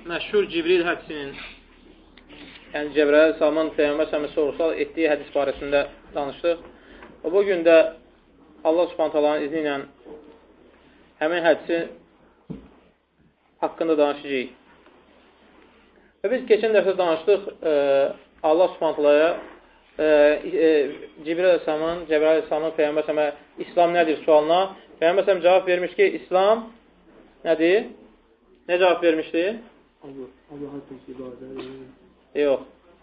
məşhur Cibril hədisinin, yəni Cəbrəil Salman Peyğəmbər səmi sorğusal etdiyi hədis barəsində danışdıq. Və bu gün də Allah Subhanahu taalanın izni ilə həmin hədisi haqqında danışacağıq. Və biz keçən dəfə danışdıq Allah Subhanahu taalaya Cəbrəil Salman Peyğəmbər səmə İslam nədir sualına Peyğəmbər səm cavab vermiş ki, İslam nədir? Nə cavab vermişdi? Yox.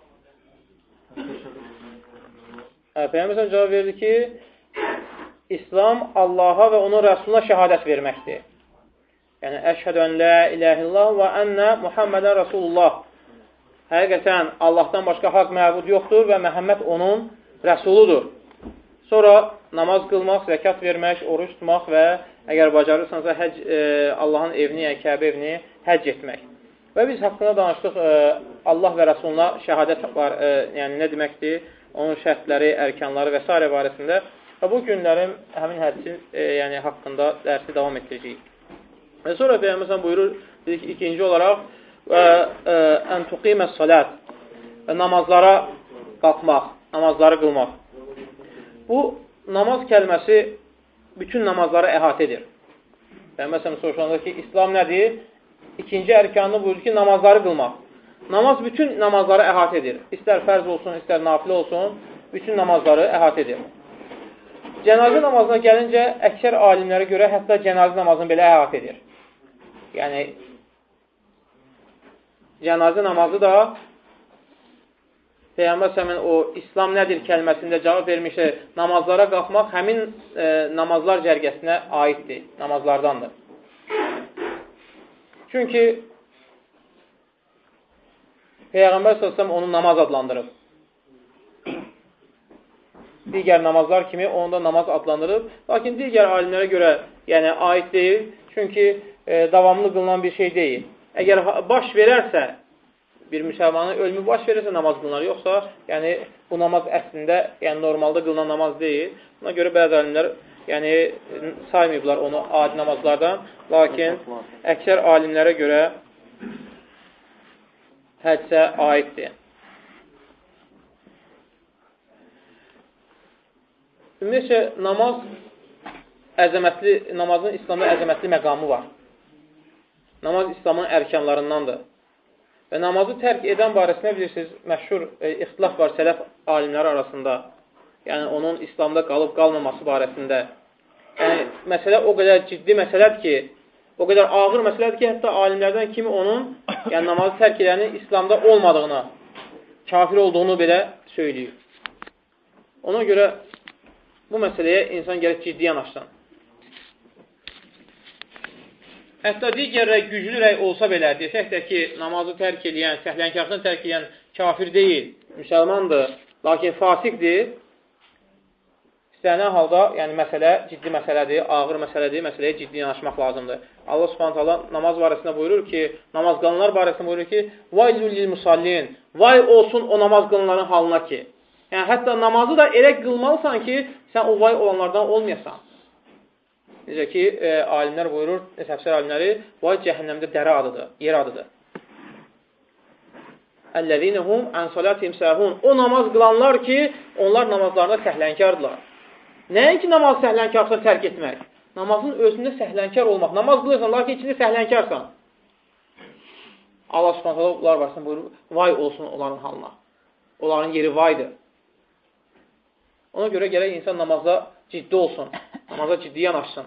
Peyğəmbər səm cavab verdi ki, İslam Allaha və onun Rəsuluna şəhadət verməkdir. Yəni, əşhədu ən la iləhə illallah və ənə Muhammədən Rasulullah. Həqiqətən Allahdan başqa haqq məbud yoxdur və Məhəmməd onun Rəsuludur. Sonra namaz qılmaq, zəkat vermək, oruç tutmaq və əgər bacarırsansa Allahın evini, yəni Kəbə evini həcc etmək. Və biz haqqında danışdıq, Allah və Rəsuluna şəhadət var, yəni nə deməkdir, onun şərtləri, ərkanları və s. barəsində. Və bu günlərin həmin hədisin yəni, haqqında dərsi davam etdirəcəyik. Və sonra Peyğəmbər buyurur, dedik, ikinci olaraq ən tuqiməs salat, namazlara qalxmaq, namazları qılmaq. Bu, namaz kəlməsi bütün namazları əhatə edir. Məsələn, soruşanda ki, İslam nədir? İkinci ərkanını buyurur ki, namazları qılmaq. Namaz bütün namazları əhatə edir. İstər fərz olsun, istər nafilə olsun, bütün namazları əhatə edir. Cənazə namazına gəlincə, əksər alimlərə görə hətta cənazə namazını belə əhatə edir. Yəni, cənazə namazı da Peyğəmbər səmin o İslam nədir kəlməsində cavab vermişdir. Namazlara qalxmaq həmin namazlar cərgəsinə aiddir, namazlardandır. Çünki Peyğəmbər səsəm onu namaz adlandırıb. Digər namazlar kimi onu da namaz adlandırıb. Lakin digər alimlərə görə yəni, aid deyil. Çünki davamlı qılınan bir şey deyil. Əgər baş verərsə, bir müsəlmanın ölümü baş verirsə namaz qılınar. Yoxsa, yəni, bu namaz əslində yəni, normalda qılınan namaz deyil. Buna görə bəzi alimlər yəni, saymayıblar onu adi namazlardan. Lakin əksər alimlərə görə hədisə aiddir. Ümumiyyətcə, namazın İslamda əzəmətli məqamı var. Namaz İslamın ərkanlarındandır. Və namazı tərk edən barəsində bilirsiniz, məşhur ixtilaf var sələf alimləri arasında. Yəni, onun İslamda qalıb qalmaması barəsində. Yəni, məsələ o qədər ciddi məsələdir ki, o qədər ağır məsələdir ki, hətta alimlərdən kimi onun yəni, namazı tərk edənin İslamda olmadığını, kafir olduğunu belə söyləyir. Ona görə bu məsələyə insan gəlib ciddi yanaşsın. Hətta digər rəy, güclü rəy olsa belə, desək də ki, namazı tərk edən, səhlənkarlığını tərk edən kafir deyil, müsəlmandır, lakin fasiqdir. İstənilən halda, yəni məsələ ciddi məsələdir, ağır məsələdir, məsələyə ciddi yanaşmaq lazımdır. Allah Subhanahu taala namaz barəsində buyurur ki, namaz qılanlar barəsində buyurur ki, "Vaylul lil musallin", vay olsun o namaz qılanların halına ki. Yəni hətta namazı da elə qılmalısan ki, sən o vay olanlardan olmayasan. Necə ki, alimlər buyurur, təfsir alimləri, vay cəhənnəmdə dərə adıdır, yer adıdır. Əlləzinəhum ən salatihim səhun. O namaz qılanlar ki, onlar namazlarında səhlənkardılar. Nəinki namaz səhlənkarlığı tərk etmək? Namazın özündə səhlənkar olmaq. Namaz qılırsan, lakin içində səhlənkarsan. Allah Subhanahu bunlar varsın buyurur, vay olsun onların halına. Onların yeri vaydır. Ona görə gərək insan namazda ciddi olsun. Namaza ciddi yanaşsın.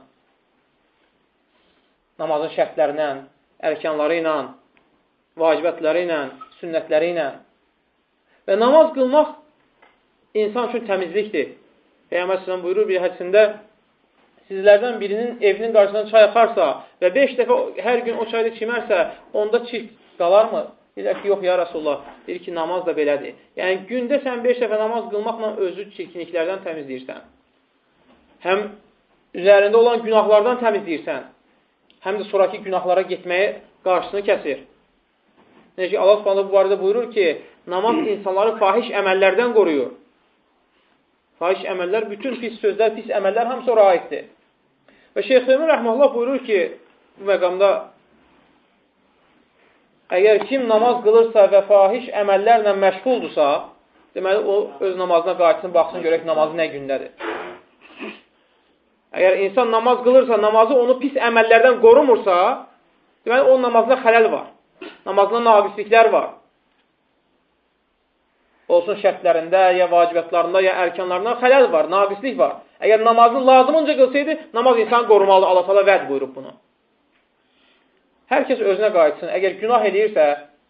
Namazın şərtlərinə, ərkanları ilə, vacibətləri ilə, sünnətləri ilə. Və namaz qılmaq insan üçün təmizlikdir. Peyğəmbər s.ə.v buyurur bir hədisində, sizlərdən birinin evinin qarşısından çay axarsa və 5 dəfə hər gün o çayda çimərsə, onda çirk qalarmı? Deyirlər ki, yox ya Rasulullah, deyir ki, namaz da belədir. Yəni, gündə sən 5 dəfə namaz qılmaqla özü çirkinliklərdən təmizləyirsən. Həm üzərində olan günahlardan təmizləyirsən, həm də sonraki günahlara getməyə qarşısını kəsir. Necə ki, Allah Subhanahu bu barədə buyurur ki, namaz insanları fahiş əməllərdən qoruyur. Fahiş əməllər, bütün pis sözlər, pis əməllər hamısı ora aiddir. Və Şeyx Üseymin rəhməhullah buyurur ki, bu məqamda əgər kim namaz qılırsa və fahiş əməllərlə məşğuldursa, deməli, o öz namazına qayıtsın, baxsın, görək namazı nə gündədir. Əgər insan namaz qılırsa, namazı onu pis əməllərdən qorumursa, deməli, onun namazında xələl var. Namazında naqisliklər var. Olsun şərtlərində, ya vacibətlərində, ya ərkanlarında xələl var, naqislik var. Əgər namazını lazımınca qılsaydı, namaz insanı qorumalıdır. Allah təala vəd buyurub bunu. Hər kəs özünə qayıtsın. Əgər günah eləyirsə,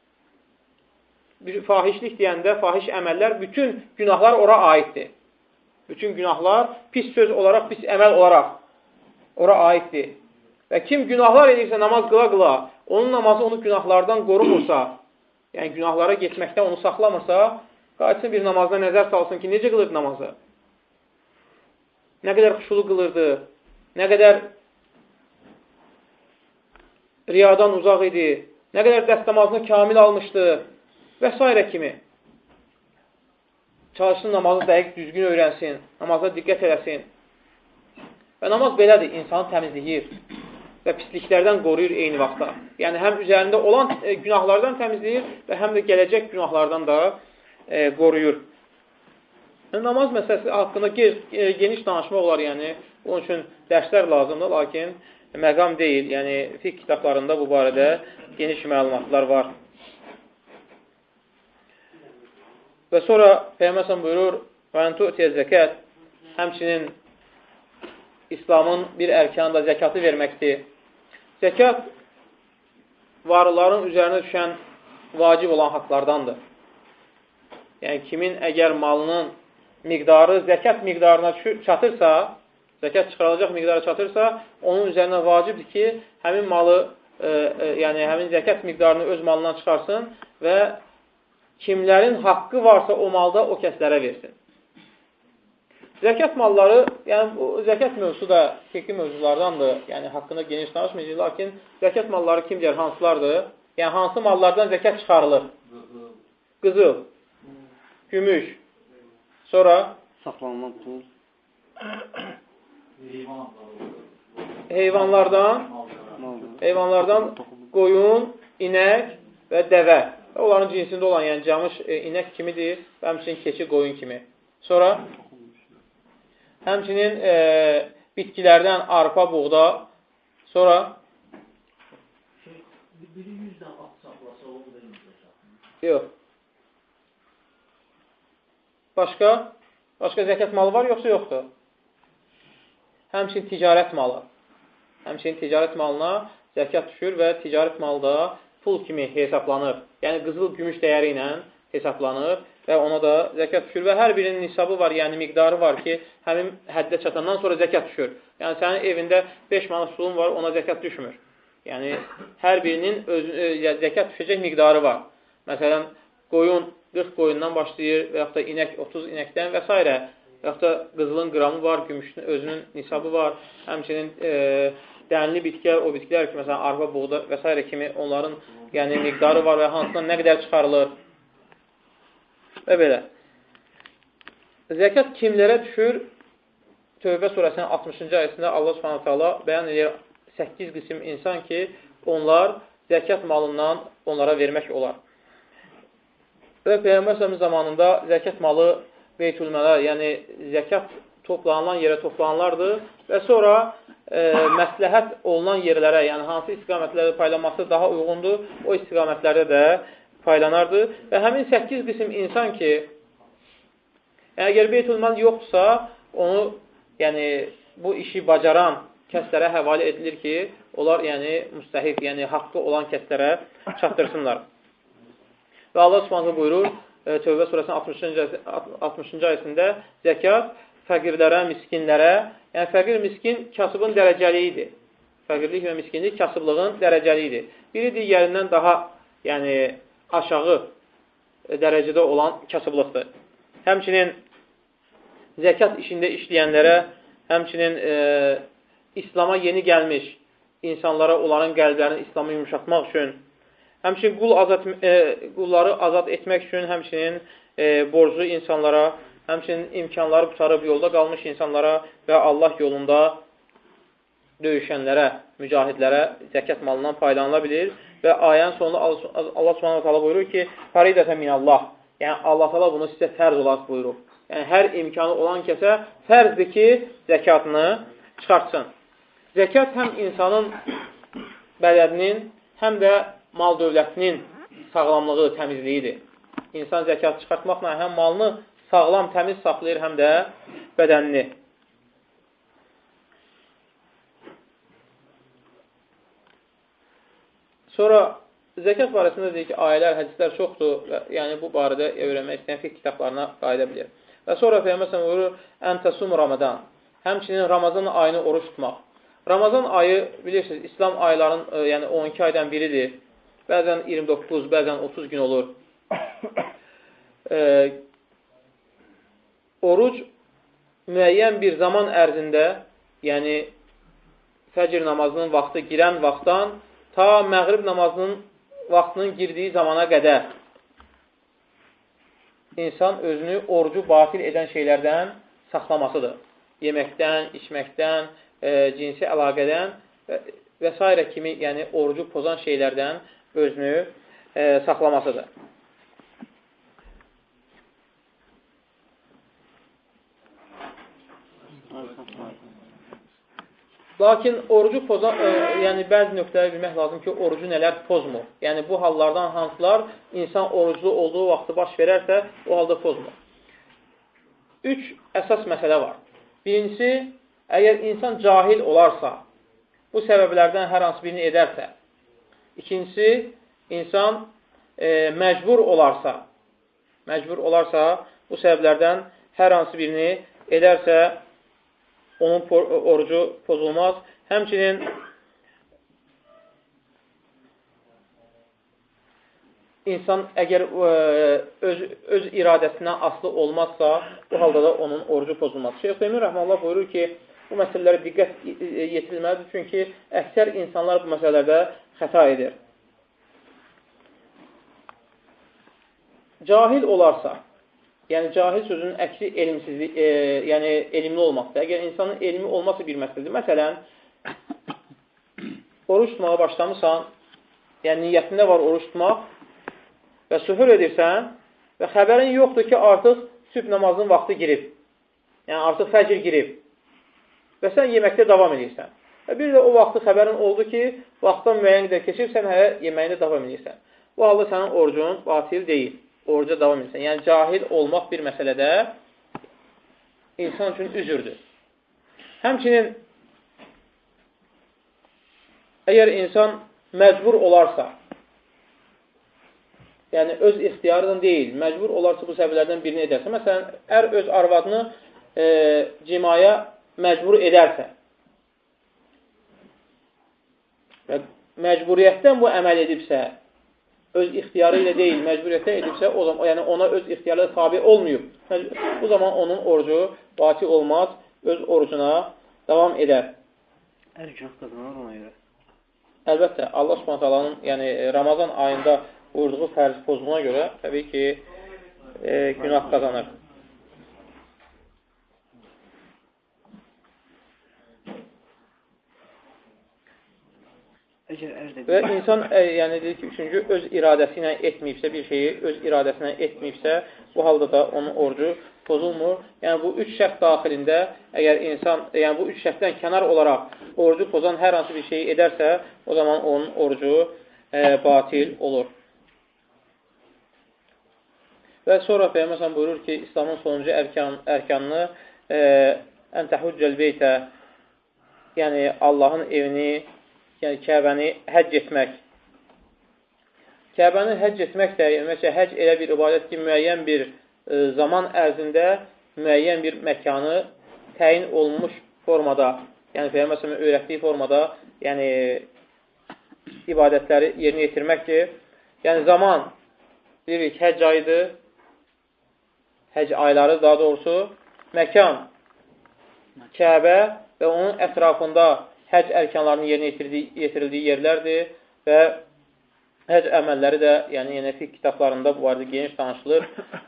fahişlik deyəndə, fahiş əməllər, bütün günahlar ora aiddir. Bütün günahlar pis söz olaraq, pis əməl olaraq ora aiddir. Və kim günahlar edirsə, namaz qıla-qıla, onun namazı onu günahlardan qorumursa, yəni günahlara getməkdən onu saxlamırsa, qayıtsın bir namazda nəzər salsın ki, necə qılırdı namazı? Nə qədər xuşulu qılırdı? Nə qədər riyadan uzaq idi? Nə qədər dəst namazını kamil almışdı? Və s. kimi. Çalışsın, namazı dəqiq düzgün öyrənsin, namaza diqqət eləsin. Və namaz belədir, insanı təmizləyir və pisliklərdən qoruyur eyni vaxtda. Yəni, həm üzərində olan günahlardan təmizləyir və həm də gələcək günahlardan da qoruyur. Namaz məsələsi haqqında geniş danışmaq olar, yəni, onun üçün dərslər lazımdır, lakin məqam deyil, yəni, fiqh kitablarında bu barədə geniş məlumatlar var. Və sonra Peyğəmbər buyurur, və əntu'tiyə zəkət, həmçinin İslamın bir ərkanı da zəkatı verməkdir. Zəkat varlıların üzərinə düşən vacib olan haqlardandır. Yəni, kimin əgər malının miqdarı zəkat miqdarına çatırsa, zəkat çıxarılacaq miqdarı çatırsa, onun üzərinə vacibdir ki, həmin malı, yəni həmin zəkat miqdarını öz malından çıxarsın və kimlərin haqqı varsa o malda o kəslərə versin. Zəkat malları, yəni bu zəkat mövzusu da fiqhi mövzulardandır, yəni haqqında geniş danışmayacaq, lakin zəkat malları kimdir, hansılardır? Yəni hansı mallardan zəkat çıxarılır? Qızıl, gümüş, sonra saxlanılan pul, heyvanlardan qoyun, inək və dəvə. Onların cinsində olan, yəni camış inək kimidir və həmçinin keçi qoyun kimi. Sonra həmçinin bitkilərdən arpa, buğda, sonra biri 100-dən at saxlasa, o verilməyəcək. Yox. Başqa zəkat malı var, yoxsa yoxdur? Həmçinin ticarət malı. Həmçinin ticarət malına zəkat düşür və ticarət malı da pul kimi hesablanır. Yəni, qızıl, gümüş dəyəri ilə hesablanır və ona da zəkat düşür. Və hər birinin nisabı var, yəni miqdarı var ki, həmin həddə çatandan sonra zəkat düşür. Yəni, sənin evində 5 manat pulun var, ona zəkat düşmür. Yəni, hər birinin zəkat düşəcək miqdarı var. Məsələn, qoyun 40 qoyundan başlayır və yaxud da inək 30 inəkdən və s. Və yaxud da qızılın qramı var, gümüşün özünün nisabı var. Həmçinin dənli bitkilər, o bitkilər ki, məsələn, arpa, buğda və s. kimi onların yəni, miqdarı var və hansından nə qədər çıxarılır və belə. Zəkat kimlərə düşür? Tövbə surəsinin 60-cı ayəsində Allah subhanahu bəyan edir 8 qism insan ki, onlar zəkat malından onlara vermək olar. Və Peyğəmbər zamanında zəkat malı beytülmələr, yəni zəkat toplanılan yerə toplanılardır və sonra məsləhət olunan yerlərə, yəni hansı istiqamətlərdə paylanması daha uyğundur, o istiqamətlərdə də paylanardı. Və həmin 8 qism insan ki, əgər beytülməl yoxdursa, onu, yəni bu işi bacaran kəslərə həvalə edilir ki, onlar yəni müstəhiq, yəni haqqı olan kəslərə çatdırsınlar. Və Allah Subhanahu buyurur, Tövbə surəsinin 60-cı ayəsində zəkat fəqirlərə, miskinlərə, yəni fəqir, miskin kasıbın dərəcəliyidir. Fəqirlik və miskinlik kasıblığın dərəcəliyidir. Biri digərindən daha yəni aşağı dərəcədə olan kasıblıqdır. Həmçinin zəkat işində işləyənlərə, həmçinin İslama yeni gəlmiş insanlara onların qəlblərini İslamı yumuşatmaq üçün, həmçinin qulları azad etmək üçün, həmçinin borclu insanlara, həmçinin imkanları qutarıb yolda qalmış insanlara və Allah yolunda döyüşənlərə, mücahidlərə zəkat malından faydalanıla bilir. Və ayənin sonunda Allah Subhanahu taala buyurur ki, "Faridatan minallah." Yəni Allah Taala bunu sizə fərz olaraq buyurur. Yəni hər imkanı olan kəsə fərzdir ki, zəkatını çıxartsın. Zəkat həm insanın bədəninin, həm də mal dövlətinin sağlamlığı, təmizliyidir. İnsan zəkat çıxartmaqla həm malını sağlam, təmiz saxlayır, həm də bədənini. Sonra zəkat barəsində deyir ki, ayələr, hədislər çoxdur. Yəni bu barədə öyrənmək istəyən fiqh kitablarına qayıda bilir. Və sonra Peyğəmbər buyurur, "Ən təsum Ramadan." Həmçinin Ramazan ayını oruç tutmaq. Ramazan ayı bilirsiniz, İslam ayların, yəni 12 aydan biridir. Bəzən 29, bəzən 30 gün olur. Oruc müəyyən bir zaman ərzində, yəni fəcr namazının vaxtı girən vaxtdan ta məğrib namazının vaxtının girdiyi zamana qədər insan özünü orucu batil edən şeylərdən saxlamasıdır. Yeməkdən, içməkdən, cinsi əlaqədən və s. kimi, yəni orucu pozan şeylərdən özünü saxlamasıdır. Lakin orucu pozan, yəni bəzi nöqtələri bilmək lazım ki, orucu nələr pozmur. Yəni bu hallardan hansılar insan oruclu olduğu vaxtı baş verərsə, o halda pozmur. 3 əsas məsələ var. Birincisi, əgər insan cahil olarsa, bu səbəblərdən hər hansı birini edərsə. İkincisi, insan məcbur olarsa, bu səbəblərdən hər hansı birini edərsə, onun orucu pozulmaz. Həmçinin insan əgər öz iradəsindən asılı olmazsa, bu halda da onun orucu pozulmaz. Şeyx Üseymin Rəhməllah buyurur ki, bu məsələlərə diqqət yetirilməlidir, çünki əksər insanlar bu məsələlərdə xəta edir. Cahil olarsa, yəni cahil sözünün əksi elmsizlik, yəni elmli olmaqdır. Əgər insanın elmi olması bir məsələdir. Məsələn, oruç tutmağa başlamısan, yəni niyyətində var oruç tutmaq və sühür edirsən və xəbərin yoxdur ki, artıq sübh namazının vaxtı girib. Yəni artıq fəcr girib və sən yeməkdə davam edirsən. Və bir də o vaxtı xəbərin oldu ki, vaxtdan müəyyən qədər keçib, sən hələ yeməyində davam edirsən. Bu halda sənin orucun batil deyil. Oruca davam edirsən. Yəni, cahil olmaq bir məsələdə insan üçün üzürdür. Həmçinin, əgər insan məcbur olarsa, yəni öz ixtiyarından deyil, məcbur olarsa bu səbəblərdən birini edərsə, məsələn, ər öz arvadını cimaya məcbur edərsə və məcburiyyətdən bu əməl edibsə, öz ixtiyarı ilə deyil, məcburiyyətə edibsə, o zaman, yəni ona öz ixtiyarı tabi olmayıb. Bu zaman onun orucu batil olmaz, öz orucuna davam edər. Hər günah qazanar ona görə. Əlbəttə, Allah Subhanahu yəni Ramazan ayında buyurduğu fərzi pozduğuna görə təbii ki, günah qazanır. Və insan, yəni deyir ki, üçüncü, öz iradəsi ilə etməyibsə, bir şeyi öz iradəsi ilə etməyibsə, bu halda da onun orucu pozulmur. Yəni bu üç şərt daxilində, əgər insan, yəni bu üç şərtdən kənar olaraq orucu pozan hər hansı bir şeyi edərsə, o zaman onun orucu batil olur. Və sonra Peyğəmbər buyurur ki, İslamın sonuncu ərkanını ən təhuccəl beytə, yəni Allahın evini, yəni Kəbəni həcc etmək. Kəbəni həcc etmək də, məsələn, həcc elə bir ibadət ki, müəyyən bir zaman ərzində müəyyən bir məkanı təyin olunmuş formada, yəni Peyğəmbər öyrətdiyi formada, yəni ibadətləri yerinə yetirməkdir. Yəni zaman, deyirik, həcc ayıdır, həcc ayları daha doğrusu, məkan, Kəbə və onun ətrafında həcc ərkanlarının yerinə yetirildiyi yerlərdir və həcc əməlləri də, yəni fiqh kitablarında bu barədə geniş danışılır.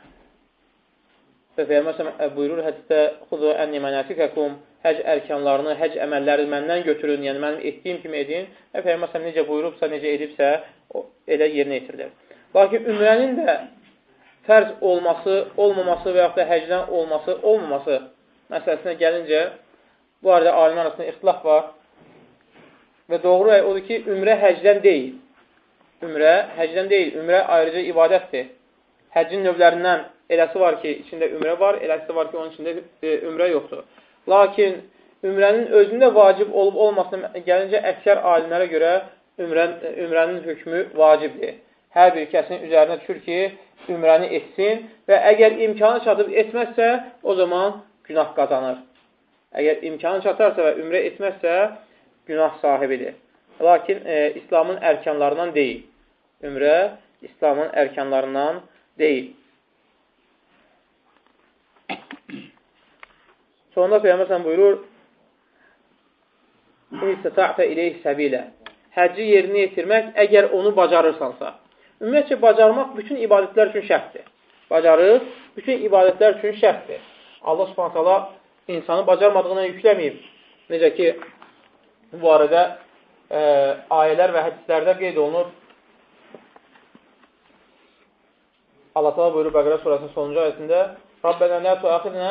Və Peyğəmbər buyurur hədisdə: "Xuzu ənni mənasikakum", həcc ərkanlarını, həcc əməlləri məndən götürün, yəni mənim etdiyim kimi edin. Və Peyğəmbər necə buyurubsa, necə edibsə, elə yerinə yetirilir. Lakin ümrənin də fərz olması, olmaması və yaxud da həcdən olması, olmaması məsələsinə gəlincə, bu arada alimlər arasında ixtilaf var və doğru rəy odur ki, ümrə həcdən deyil. Ümrə həcdən deyil, ümrə ayrıca ibadətdir. Həccin növlərindən eləsi var ki, içində ümrə var, eləsi var ki, onun içində ümrə yoxdur. Lakin ümrənin özündə vacib olub-olmasına gəlincə, əksər alimlərə görə ümrənin hökmü vacibdir. Hər bir kəsin üzərinə düşür ki, ümrəni etsin və əgər imkanı çatıb etməzsə, o zaman günah qazanır. Əgər imkanı çatarsa və ümrə etməzsə, günah sahibidir. Lakin İslamın ərkanlarından deyil. Ümrə İslamın ərkanlarından deyil. Sonunda Peyğəmbər buyurur, İstəta'tə ileyh səbilə. Həcci yerinə yetirmək, əgər onu bacarırsansa. Ümumiyyətcə, bacarmaq bütün ibadətlər üçün şərtdir. Bacarıq bütün ibadətlər üçün şərtdir. Allah Subhanahu taala insanı bacarmadığına yükləməyib. Necə ki, bu arada ayələr və hədislərdə qeyd olunur. Allah Teala buyurur Bəqərə surəsinin sonuncu ayəsində: "Rabbena la tu'akhidna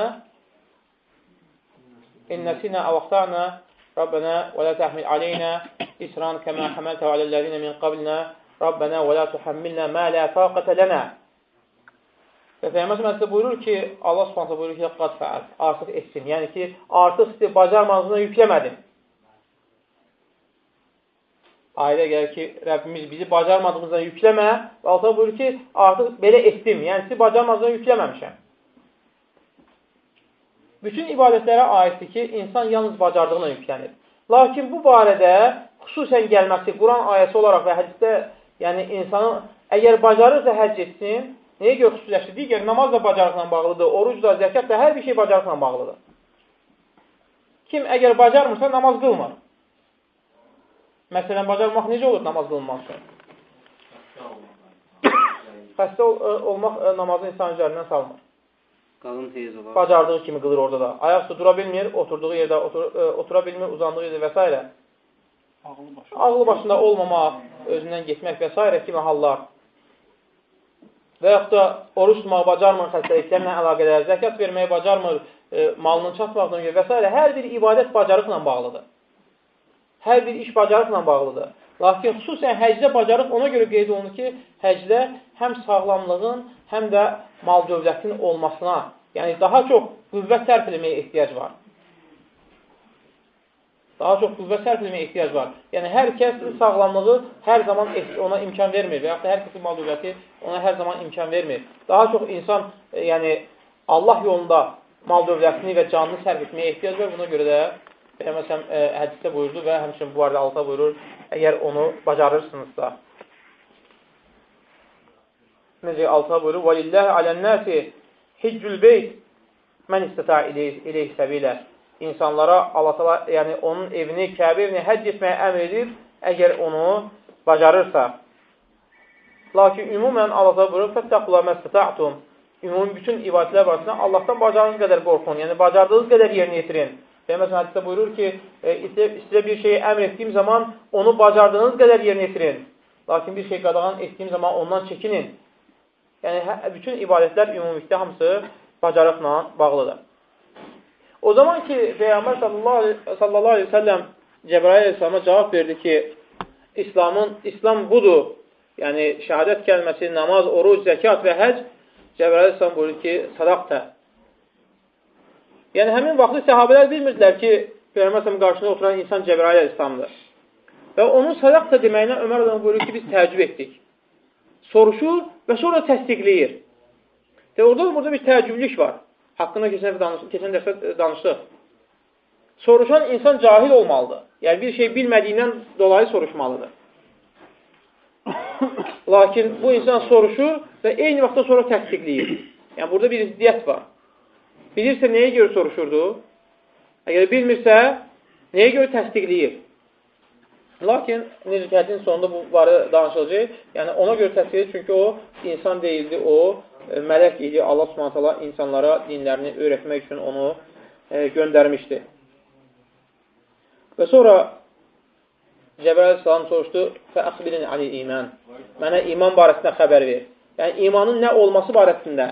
in nasina aw akhtana, Rabbena və la tahmil aleyna isran kema hamaltahu alellezina min qablina, Rabbena və la tuhammilna ma la taqata lana." Və Peyğəmbər məsələsində buyurur ki, Allah Subhanahu buyurur ki, "Qad fəal", artıq etsin. Yəni ki, artıq sizi bacarmadığına yükləmədim. Ayədə gəlir ki, Rəbbimiz bizi bacarmadığımızdan yükləmə və Allah buyurur ki, artıq belə etdim. Yəni sizi bacarmadığından yükləməmişəm. Bütün ibadətlərə aiddir ki, insan yalnız bacardığına yüklənir. Lakin bu barədə xüsusən gəlməsi Quran ayəsi olaraq və hədisdə, yəni insanı əgər bacarırsa həcc etsin, nəyə görə xüsusiləşdir? Digər namaz da bacarıqla bağlıdır, oruc da, zəkat da, hər bir şey bacarıqla bağlıdır. Kim əgər bacarmırsa namaz qılmır. Məsələn, bacarmaq necə olur namaz qılınmaq üçün? Xəstə olmaq namazın insan üzərindən salmır. Qalın teyz olar. Bacardığı kimi qılır orada da. Ayaqüstü dura bilmir, oturduğu yerdə otura bilmir, uzandığı yerdə və s. Ağlı başında olmamaq, özündən getmək və s. kimi hallar. Və yaxud da oruç tutmağı bacarmır, xəstəliklərlə əlaqədər, zəkat verməyi bacarmır, malının çatmaqdan görə və s. Hər bir ibadət bacarıqla bağlıdır. Hər bir iş bacarıqla bağlıdır. Lakin xüsusən həcdə bacarıq ona görə qeyd olunur ki, həcdə həm sağlamlığın, həm də mal dövlətin olmasına, yəni daha çox qüvvət sərf etməyə ehtiyac var. Daha çox qüvvət sərf etməyə ehtiyac var. Yəni, hər kəsin sağlamlığı hər zaman ona imkan vermir və yaxud da hər kəsin mal dövləti ona hər zaman imkan vermir. Daha çox insan, yəni, Allah yolunda mal dövlətini və canını sərf etməyə ehtiyac var. Buna görə də Peyğəmbər hədisdə buyurdu və həmçinin bu arada Allah buyurur, əgər onu bacarırsınızsa. Necə Allah buyurur, وَلِلَّهِ عَلَى النَّاسِ حِجُّ الْبَيْتِ مَنْ اِسْتَتَعَ اِلَيْهِ سَبِيلًا. İnsanlara Allah Teala, yəni onun evini, Kəbə evini həcc etməyə əmr edib, əgər onu bacarırsa. Lakin ümumən Allah Teala buyurur, فَتَّقُوا مَا اسْتَطَعْتُمْ. Ümumi bütün ibadətlər barəsində Allahdan bacardığınız qədər qorxun, yəni bacardığınız qədər yerinə yetirin. Peyğəmbər hədisdə buyurur ki, sizə bir şeyi əmr etdiyim zaman onu bacardığınız qədər yerinə yetirin. Lakin bir şey qadağan etdiyim zaman ondan çəkinin. Yəni, bütün ibadətlər ümumilikdə hamısı bacarıqla bağlıdır. O zaman ki, Peyğəmbər sallallahu aleyhi ve sellem Cəbrail aleyhissalama cavab verdi ki, İslam budur. Yəni, şəhadət kəlməsi, namaz, oruc, zəkat və həcc. Cəbrail aleyhissalam buyurdu ki, sadaqtə. Yəni, həmin vaxtı səhabələr bilmirdilər ki, Peyğəmbər qarşısında oturan insan Cəbrail əleyhissalamdır. Və onun sadaqta deməyinə Ömər adam buyurur ki, biz təəccüb etdik. Soruşur və sonra təsdiqləyir. Və orada bir təəccüblük var. Haqqında keçən dəfə danışdıq. Soruşan insan cahil olmalıdır. Yəni, bir şey bilmədiyindən dolayı soruşmalıdır. Lakin bu insan soruşur və eyni vaxtda sonra təsdiqləyir. Yəni, burada bir ziddiyyət var. Bilirsə, nəyə görə soruşurdu? Əgər bilmirsə, nəyə görə təsdiqləyir? Lakin, necə ki, hədin sonunda bu barədə danışılacaq. Yəni, ona görə təsdiqləyir, çünki o insan deyildi, o mələk idi. Allah Subhanahu insanlara dinlərini öyrətmək üçün onu göndərmişdi. Və sonra Cəbrail əleyhissalam soruşdu, fəəxbirin ali iman. Mənə iman barəsində xəbər ver. Yəni, imanın nə olması barəsində.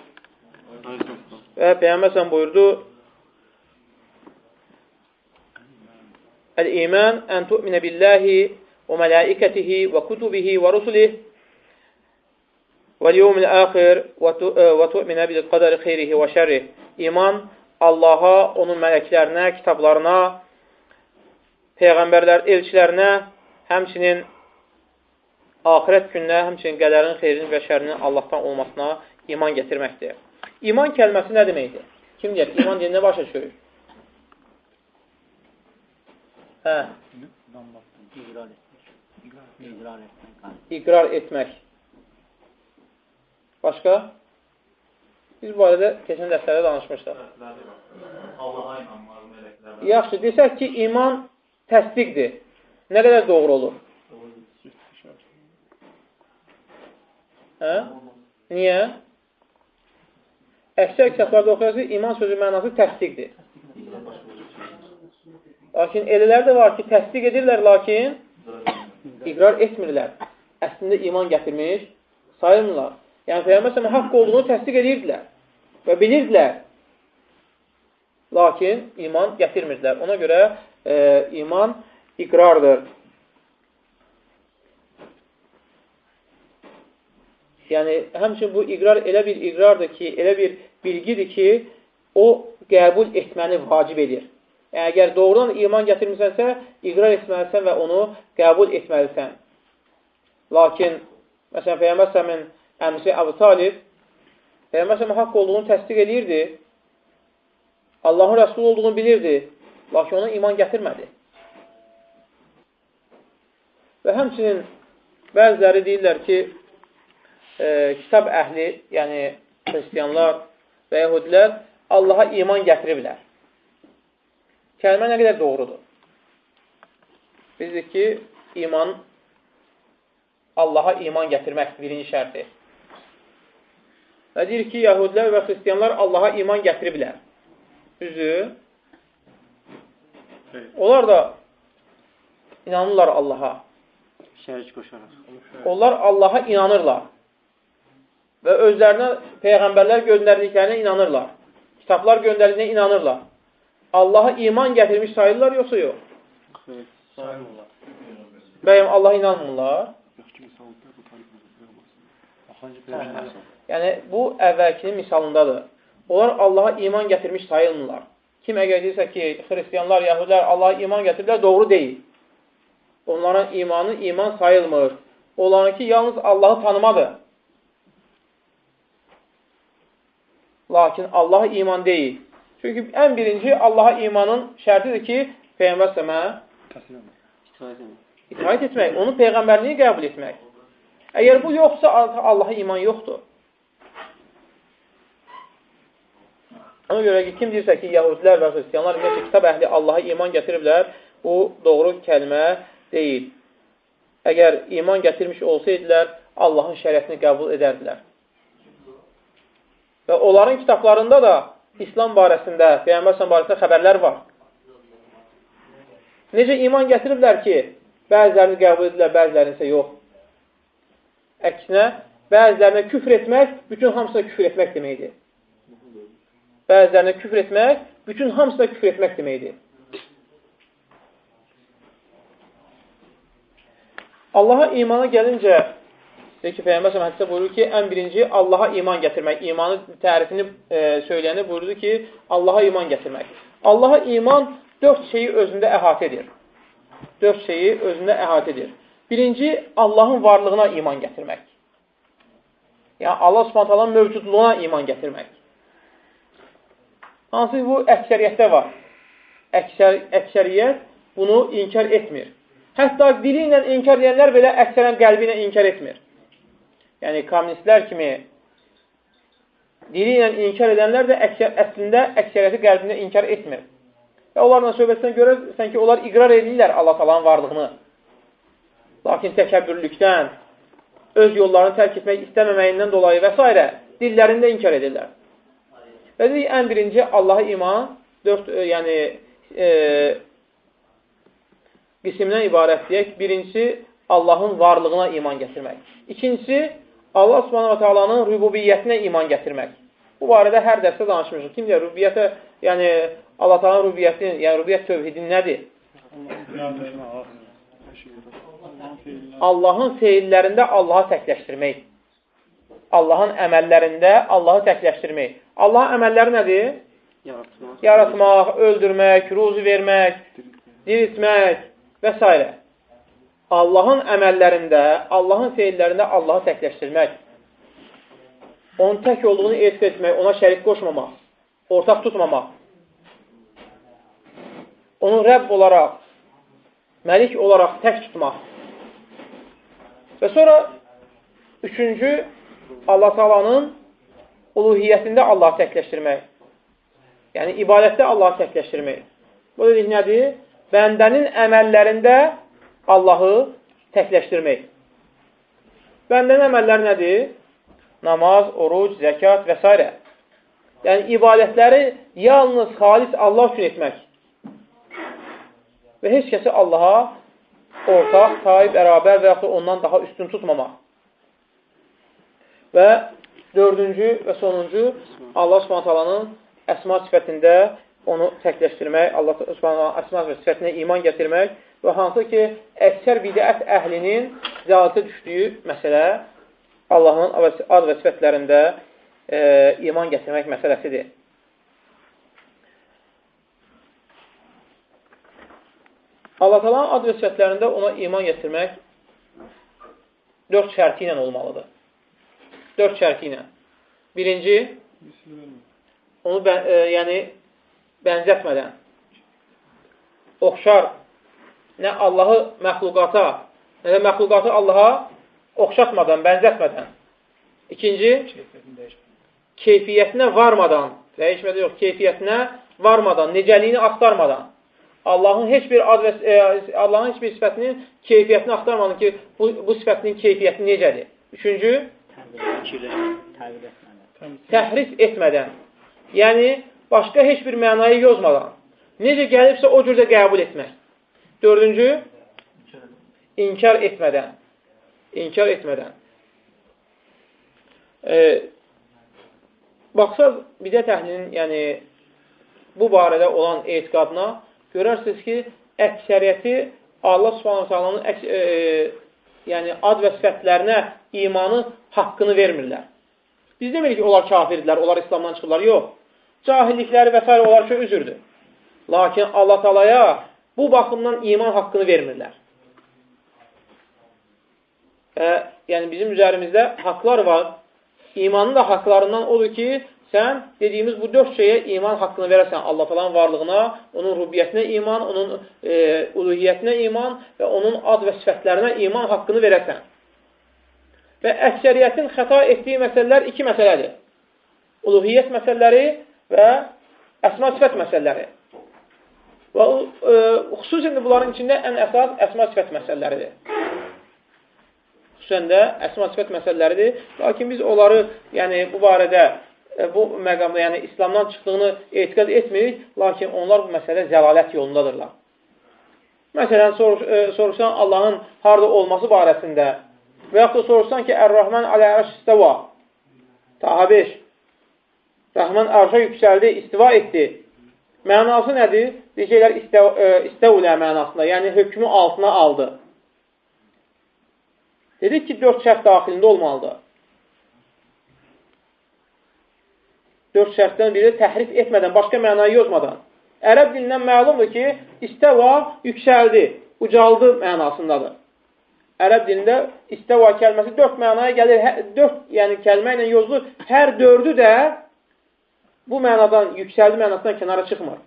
Və Peyğəmbər sən buyurdu, Əl-iman ən tu'minə billahi və mələikətihi və kutubihi və rusulihi və l-yevmil əxir və tu'minə bil qədəri xeyrihi və şərrih. İman Allaha, onun mələklərinə, kitablarına, peyğəmbərlər, elçilərinə, həmçinin axirət gününə, həmçinin qədərin xeyrinin və şərrinin Allahdan olmasına iman gətirməkdir. İman kəlməsi nə deməkdir? Kim deyər? İman deyil, nə başa düşürük? İqrar etmək. Başqa? Biz bu arada keçən dərslərdə danışmışlar. Yaxşı, desək ki, iman təsdiqdir. Nə qədər doğru olur? Niyə? Əksər kitablarda oxuyasın, iman sözü mənası təsdiqdir. Lakin elələr də var ki, təsdiq edirlər, lakin iqrar etmirlər. Əslində iman gətirmiş sayılmırlar. Yəni, Peyğəmbər haqq olduğunu təsdiq edirdilər və bilirdilər. Lakin iman gətirmirdilər. Ona görə iman iqrardır. Yəni, həmçin bu iqrar elə bir iqrardır ki, elə bir bilgidir ki, o qəbul etməni vacib edir. Yəni, əgər doğrudan iman gətirmisənsə, iqrar etməlisən və onu qəbul etməlisən. Lakin, məsələn, Peyğəmbər s.ə.v-in əmisi Əbu Talib, Peyğəmbər s.ə.v haqq olduğunu təsdiq edirdi, Allahın Rəsulü olduğunu bilirdi, lakin ona iman gətirmədi. Və həmçinin bəziləri deyirlər ki, kitab əhli, yəni xristiyanlar və yəhudilər Allaha iman gətiriblər. Kəlmə nə qədər doğrudur? Bizdir ki, iman Allaha iman gətirməkdir, birinci şərti. Və deyir ki, yəhudilər və xristiyanlar Allaha iman gətiriblər. Düzdür? Onlar da inanırlar Allaha. Şərik qoşaraq. Onlar Allaha inanırlar. Və özlərinə peyğəmbərlər göndərdiklərinə inanırlar. Kitablar göndərdiyinə inanırlar. Allaha iman gətirmiş sayılırlar, yoxsa yox? Sayılırlar. Bəyəm Allaha inanmırlar? Yəni, bu əvvəlkinin misalındadır. Onlar Allaha iman gətirmiş sayılmırlar. Kim əgər deyirsə ki, xristiyanlar, yəhudilər Allaha iman gətiriblər, doğru deyil. Onların imanı iman sayılmır. Onlarınki yalnız Allahı tanımadır. Lakin Allaha iman deyil. Çünki ən birinci Allaha imanın şərtidir ki, Peyğəmbər s.ə.və itaət etmək, onun peyğəmbərliyi qəbul etmək. Əgər bu yoxsa, Allaha iman yoxdur. Ona görə ki, kim deyirsə ki, yəhudilər və xristiyanlar ümumiyyətlə kitab əhli Allaha iman gətiriblər, bu doğru kəlmə deyil. Əgər iman gətirmiş olsaydılar, Allahın şəriətini qəbul edərdilər. Və onların kitablarında da İslam barəsində, Peyğəmbər barəsində xəbərlər var. Necə iman gətiriblər ki, bəzilərini qəbul edirlər, bəzilərini isə yox. Əksinə, bəzilərinə küfr etmək, bütün hamısına küfr etmək deməkdir. Bəzilərinə küfr etmək, bütün hamısına küfr etmək deməkdir. Allaha imana gəlincə, deyir ki, Peyğəmbər hədisdə buyurur ki, ən birinci Allaha iman gətirmək. İmanı tərifini söyləyəni buyurdu ki, Allaha iman gətirmək. Allaha iman 4 şeyi özündə əhatə edir. 4 şeyi özündə əhatə edir. Birinci, Allahın varlığına iman gətirmək. Yəni, Allah Subhanahu mövcudluğuna iman gətirmək. Hansı bu əksəriyyətdə var. Əksəriyyət bunu inkar etmir. Hətta dili ilə inkar edənlər belə əksərən qəlbi ilə inkar etmir. Yəni, kommunistlər kimi dili ilə inkar edənlər də əslində əksəriyyəti qəlbində inkar etmir. Və onlarla söhbətindən görürsən ki, onlar iqrar edirlər Allah Taala'nın varlığını. Lakin təkəbbürlükdən, öz yollarını tərk etmək istəməməyindən dolayı və s. dillərində inkar edirlər. Və deyik, ən birinci Allaha iman, qismdən ibarət deyək. Birincisi, Allahın varlığına iman gətirmək. İkincisi, Allah Subhanahu wa Ta'alanın rübubiyyətinə iman gətirmək. Bu barədə hər dərsdə danışmışıq. Kim deyir, rübubiyyətə, yəni Allah Ta'alanın rübubiyyətinin, yəni rübubiyyət tövhidin nədir? Allahın feillərində Allahı təkləşdirmək. Allahın əməllərində Allahı təkləşdirmək. Allahın əməlləri nədir? Yaratmaq, öldürmək, ruzi vermək, diriltmək və s. Allahın əməllərində, Allahın feillərində Allahı təkləşdirmək. Onun tək olduğunu etiqad etmək, ona şərik qoşmamaq, ortaq tutmamaq. Onu Rəbb olaraq, Məlik olaraq tək tutmaq. Və sonra üçüncü, Allah Taala'nın uluhiyyətində Allahı təkləşdirmək. Yəni, ibadətdə Allahı təkləşdirmək. Bu dedik nədir? Bəndənin əməllərində Allahı təkləşdirmək. Bəndənin əməlləri nədir? Namaz, oruc, zəkat və s. Yəni, ibadətləri yalnız xalis Allah üçün etmək. Və heç kəsi Allaha ortaq, tay, bərabər və yaxud ondan daha üstün tutmamaq. Və dördüncü və sonuncu, Allah Subhanahu əsma sifətində onu təkləşdirmək, Allah Subhanahu əsma sifətinə iman gətirmək və hansı ki, əksər bidət əhlinin zəlalətə düşdüyü məsələ Allahın ad və sifətlərində iman gətirmək məsələsidir. Allah Taala'nın ad və sifətlərində ona iman gətirmək 4 şərti ilə olmalıdır. 4 şərti ilə. Birinci, onu bənzətmədən, oxşar, nə Allahı məxluqata, nə də məxluqatı Allaha oxşatmadan, bənzətmədən. İkinci, keyfiyyətinə varmadan, dəyişmədə yox, keyfiyyətinə varmadan, necəliyini axtarmadan. Allahın heç bir sifətinin keyfiyyətini axtarmadan ki, bu sifətinin keyfiyyəti necədir? Üçüncü, təhrif etmədən. Yəni, başqa heç bir mənayı yozmadan. Necə gəlibsə, o cürdə qəbul etmək. Dördüncü, inkar etmədən. İnkar etmədən. Baxsaq, bidət əhlinin, yəni, bu barədə olan etiqadına görərsiniz ki, əksəriyyəti Allah Subhanahu Taala'nın yəni ad və sifətlərinə imanı haqqını vermirlər. Biz demirik ki, onlar kafirdirlər, onlar İslamdan çıxırlar. Yox. Cahillikləri və s. onlar ki, üzürdür. Lakin Allah Taala'ya bu baxımdan iman haqqını vermirlər. Yəni, bizim üzərimizdə haqlar var. İmanın da haqlarından odur ki, sən dediyimiz bu 4 şeyə iman haqqını verəsən. Allah Taala'nın varlığına, onun rubiyyətinə iman, onun uluhiyyətinə iman və onun ad və sifətlərinə iman haqqını verəsən. Və əksəriyyətin xəta etdiyi məsələlər 2 məsələdir. Uluhiyyət məsələləri və əsma sifət məsələləri. Və xüsusən də bunların içində ən əsas əsma sifət məsələləridir. Xüsusən də əsma sifət məsələləridir. Lakin biz onları, yəni bu barədə, bu məqamda, yəni İslamdan çıxdığını etiqad etmirik, lakin onlar bu məsələ zəlalət yolundadırlar. Məsələn, soruşsan Allahın harada olması barəsində və yaxud da soruşsan ki, Ər-Rahman alə-ərş istəva, Taha 5, Rəhman ərşə yüksəldi, istiva etdi. Mənası nədir? Deyəcəklər, istəvlə mənasında, yəni hökmü altına aldı. Dedik ki, 4 şərt daxilində olmalıdır. 4 şərtdən biri təhrif etmədən, başqa mənayı yozmadan. Ərəb dilindən məlumdur ki, istəva yüksəldi, ucaldı mənasındadır. Ərəb dilində istəva kəlməsi 4 mənaya gəlir, 4 yəni kəlmə ilə yozulur. Hər 4'ü də bu mənadan, yüksəldi mənasından kənara çıxmır.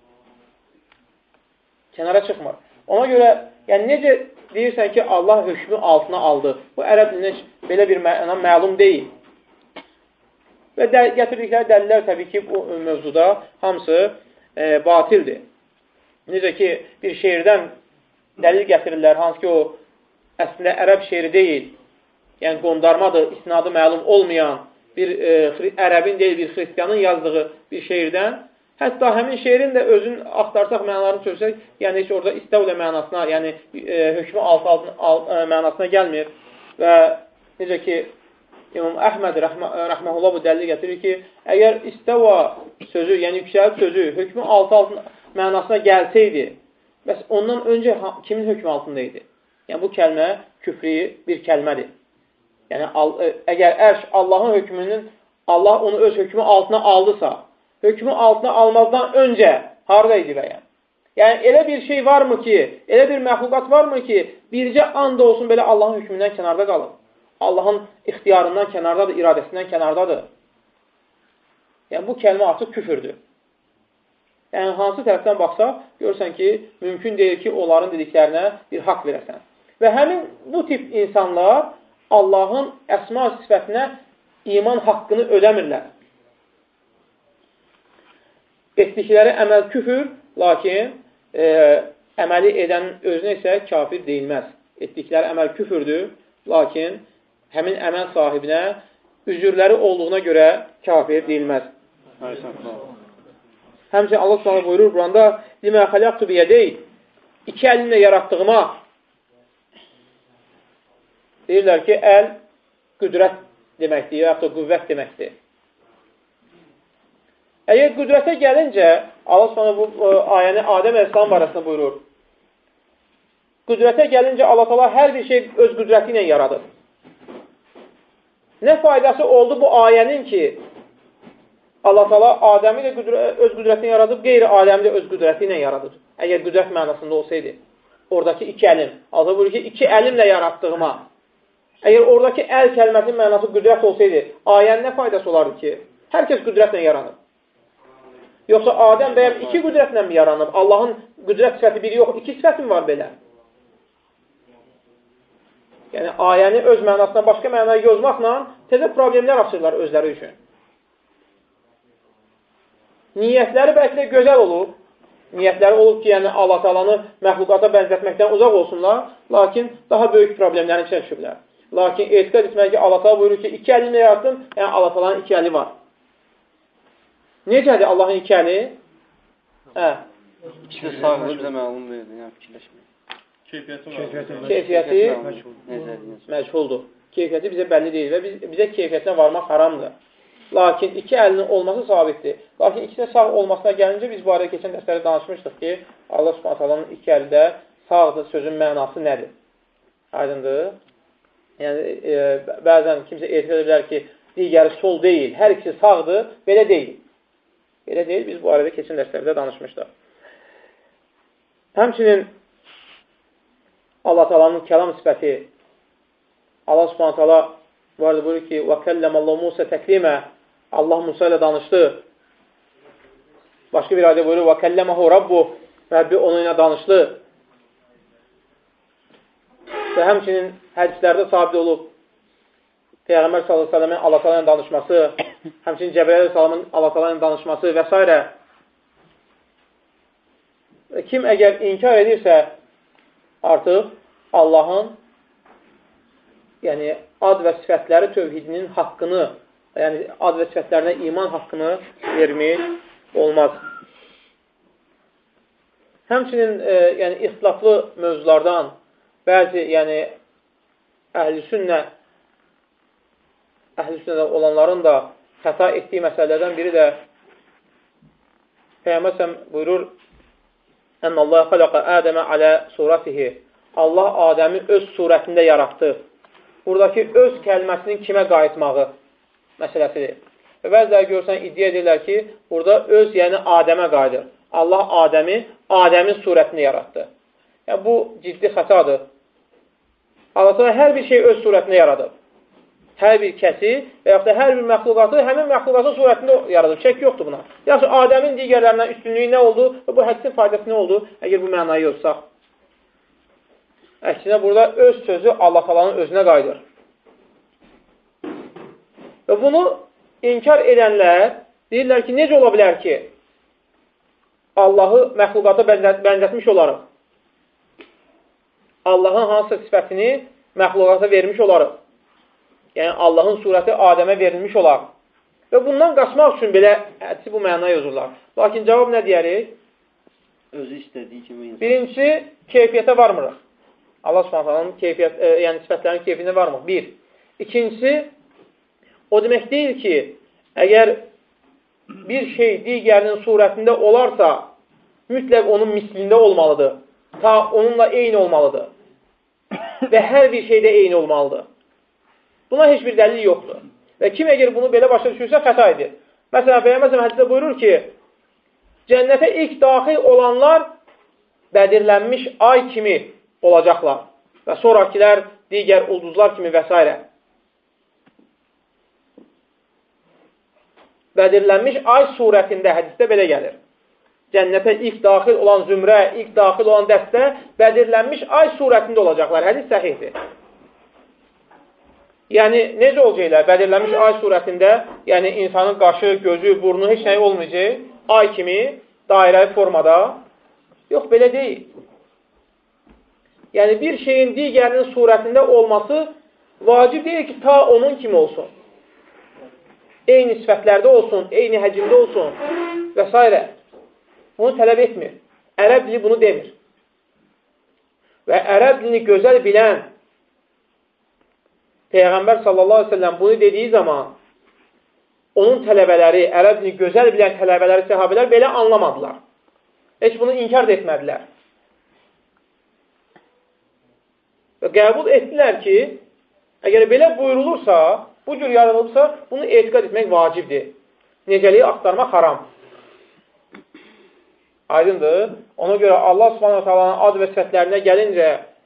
Kənara çıxmır. Ona görə, yəni necə deyirsən ki, Allah hökmü altına aldı. Bu ərəb dilində belə bir məna məlum deyil. Və gətirdikləri dəlillər təbii ki, bu mövzuda hamısı batildir. Necə ki, bir şeirdən dəlil gətirirlər, hansı ki, o əslində ərəb şeiri deyil, yəni qondarmadır, isnadı məlum olmayan bir ərəbin deyil, bir xristiyanın yazdığı bir şeirdən Hətta həmin şeirin də özün axtarsaq, mənalarını çözsək, yəni heç orada istəvlə mənasına, yəni hökmü mənasına gəlmir. Və necə ki, İmam Əhməd rəhməhullah bu dəlil gətirir ki, əgər istəva sözü, yəni yüksəlib sözü hökmü altı mənasına gəlsəydi, bəs ondan öncə kimin hökmü altında idi? Yəni bu kəlmə küfri bir kəlmədir. Yəni əgər ərş Allahın hökmünün, Allah onu öz hökmü altına aldısa, hökmü altına almazdan öncə harada idi bəyən? Yəni elə bir şey varmı ki, elə bir məxluqat varmı ki, bircə anda olsun belə Allahın hökmündən kənarda qalır? Allahın ixtiyarından kənardadır, iradəsindən kənardadır. Yəni, bu kəlmə artıq küfürdür. Yəni, hansı tərəfdən baxsaq, görürsən ki, mümkün deyil ki, onların dediklərinə bir haqq verəsən. Və həmin bu tip insanlar Allahın əsma sifətinə iman haqqını ödəmirlər. Etdikləri əməl küfür, lakin əməli edən özünə isə kafir deyilməz. Etdikləri əməl küfürdür, lakin həmin əməl sahibinə üzürləri olduğuna görə kafir deyilməz. Həmçə Allah s.ə.v. buyurur buranda "Limə xələqtu biyədey" iki əlinlə yaratdığıma deyirlər ki, əl qüdrət deməkdir, yaxud da qüvvət deməkdir. Əgər qüdrətə gəlincə, Allah s.ə.v. bu ayəni Adəm əleyhissalam barəsində buyurur. Qüdrətə gəlincə Allah təala hər bir şey öz qüdrəti ilə yaradır. Nə faydası oldu bu ayənin ki, Allah təala Adəmi də öz qüdrətini yaradıb, qeyri-Adəmi də öz qüdrəti ilə yaradır. Əgər qüdrət mənasında olsaydı, oradakı iki əlim, Allah buyurur ki, iki əlimlə yaratdığıma. Əgər oradakı əl kəlməsinin mənası qüdrət olsaydı, ayənin nə faydası olardı ki? Hər kəs qüdrətlə yaranıb. Yoxsa Adəm bəyəm iki qüdrətlə mi yaranıb? Allahın qüdrət sifəti biri yox, iki sifəti var belə. Yəni, ayəni öz mənasına başqa mənaya yozmaqla təzə problemlər açırlar özləri üçün. Niyyətləri bəlkə də gözəl olur. Niyyətləri olub ki, yəni Allah Taalanı məxluqata bənzətməkdən uzaq olsunlar, lakin daha böyük problemlərin içine düşüblər. Lakin etiqad etmək ki, Allah Taala buyurur ki, iki əlinlə yarattım, yəni Allah Taalanın iki əli var. Necədir Allahın iki əli? İkisi də sağlığı bizə məlum verdi, yəni fikirləşmək. Keyfiyyəti məchuldur. Keyfiyyəti bizə bəlli deyil və bizə keyfiyyətinə varmaq haramdır. Lakin iki əlinin olması sabitdir. Lakin ikisinin sağ olmasına gəlincə biz bu arada keçən dərslərdə danışmışdıq ki, Allah Subhanahu taalanın iki əli də sağdır sözün mənası nədir? Aydındır? Yəni, bəzən kimsə etiqad edirlər ki, digəri sol deyil, hər ikisi sağdır, belə deyil. Belə deyil, biz bu arada keçən dərslərdə danışmışdıq. Həmçinin Allah Taala'nın kəlam sifəti, Allah Subhanahu taala bu arada buyurur ki, وَكَلَّمَ اللّٰهُ مُوسَى تَكْلِيمًا Allah Musa ilə danışdı. Başqa bir ayda buyurur, وَكَلَّمَهُ رَبُّهُ Rəbbi onunla danışdı. Və həmçinin hədislərdə sabit olub, Peyğəmbər s.ə.v-in Allah Taala'yla danışması, həmçinin Cəbrəil s.ə.v-in Allah Taala'yla danışması və s. Kim əgər inkar edirsə, artıq Allahın yəni ad və sifətləri tövhidinin haqqını, yəni ad və sifətlərinə iman haqqını vermək olmaz. Həmçinin yəni ixtilaflı mövzulardan bəzi yəni əhl-i sünnə olanların da xəta etdiyi məsələlərdən biri də Peyğəmbər buyurur: "Ennallahu xalaqa Adəmə alə suratihi." Allah Adəmi öz surətində yaratdı. Buradakı öz kəlməsinin kimə qayıtmağı məsələsidir. Və bəziləri görsən iddia edirlər ki, burada öz yəni Adəmə qayıdır. Allah Adəmin surətini yaratdı. Yəni, bu ciddi xətadır. Allah Teala hər bir şey öz surətində yaradıb. Hər bir kəsi və yaxud da hər bir məxluqatı həmin məxluqatın surətində yaradıb. Şək yoxdur buna. Yaxşı, Adəmin digərlərindən üstünlüyü nə oldu və bu hədsin faydası nə oldu? Əgər bu mənayı yoxsaq. Əksinə, burada öz sözü Allah Taala'nın özünə qayıdır. Və bunu inkar edənlər deyirlər ki, necə ola bilər ki, Allahı məxluqata bənzətmiş olarıq. Allahın hansısa sifətini məxluqata vermiş olarıq. Yəni, Allahın surəti Adəmə verilmiş olar. Və bundan qaçmaq üçün belə hədisi bu mənaya yazırlar. Lakin cavab nə deyərik? Özü istədiyi kimi insan. Birincisi, keyfiyyətə varmırıq. Allah Subhanahu keyfiyyət, yəni sifətlərin keyfiyyətinə varmırıq. Bir. İkincisi, o demək deyil ki, əgər bir şey digərinin surətində olarsa, mütləq onun mislində olmalıdır. Ta onunla eyni olmalıdır. Və hər bir şeydə eyni olmalıdır. Buna heç bir dəlil yoxdur. Və kim əgər bunu belə başa düşürsə, xəta edir. Məsələn, Peyğəmbər hədisdə buyurur ki, cənnətə ilk daxil olanlar bədirlənmiş ay kimi olacaqlar. Və sonrakilər digər ulduzlar kimi və s. Bədirlənmiş ay surətində hədisdə belə gəlir. Cənnətə ilk daxil olan zümrə, ilk daxil olan dəstə bədirlənmiş ay surətində olacaqlar. Hədis səhihdir. Yəni, necə olacaqlar? Bədirlənmiş ay surətində, yəni insanın qaşı, gözü, burnu, heç nəyi olmayacaq. Ay kimi, dairəli formada. Yox, belə deyil. Yəni, bir şeyin digərinin surətində olması vacib deyil ki, ta onun kimi olsun. Eyni sifətlərdə olsun, eyni həcimdə olsun və s. Bunu tələb etmir. Ərəb dili bunu demir. Və ərəb dilini gözəl bilən Peyğəmbər sallallahu aleyhi ve sellem bunu dediyi zaman onun tələbələri, ərəb dilini gözəl bilən tələbələri, səhabələr belə anlamadılar. Heç bunu inkar da etmədilər. Və qəbul etdilər ki, əgər belə buyurulursa, bu cür yaradılıbsa, bunu etiqad etmək vacibdir. Necəliyi axtarmaq haram. Aydındır. Ona görə Allah Subhanahu taalanın ad və sifətlərinə gəlincə,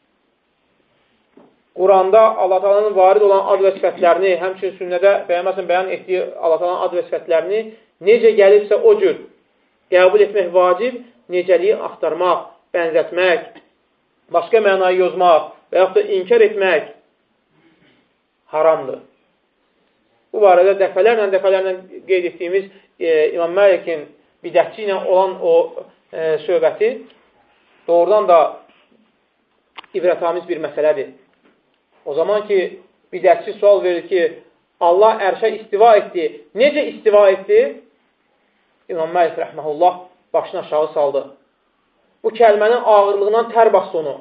Quranda Allah taalanın varid olan ad və sifətlərini, həmçinin sünnədə bəyan etdiyi Allah taalanın ad və sifətlərini necə gəlibsə o cür qəbul etmək vacib, necəliyi axtarmaq, bənzətmək, başqa mənayı yozmaq və yaxud da inkar etmək haramdır. Bu barədə dəfələrlə qeyd etdiyimiz İmam Məlikin bidətçi ilə olan o söhbəti doğrudan da ibrətamiz bir məsələdir. O zaman ki, bidətçi sual verir ki, Allah ərşə istiva etdi. Necə istiva etdi? İmam Məlik rəhməhullah başını aşağı saldı. Bu kəlmənin ağırlığından tər bastı onu.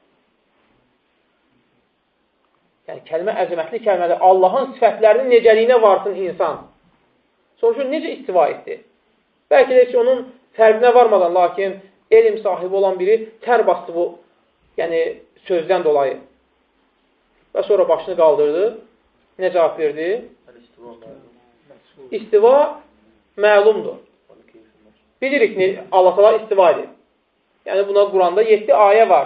Yəni, kəlmə əzəmətli kəlmədir. Allahın sifətlərinin necəliyinə varsın insan. Sonuçta necə istiva etdi? Bəlkə də ki, onun fərqinə varmadan, lakin elm sahibi olan biri tər bastı bu, yəni sözdən dolayı. Və sonra başını qaldırdı. Nə cavab verdi? İstiva məlumdur. Bilirik, Allah təala istiva edir. Yəni, buna Quranda 7 ayə var.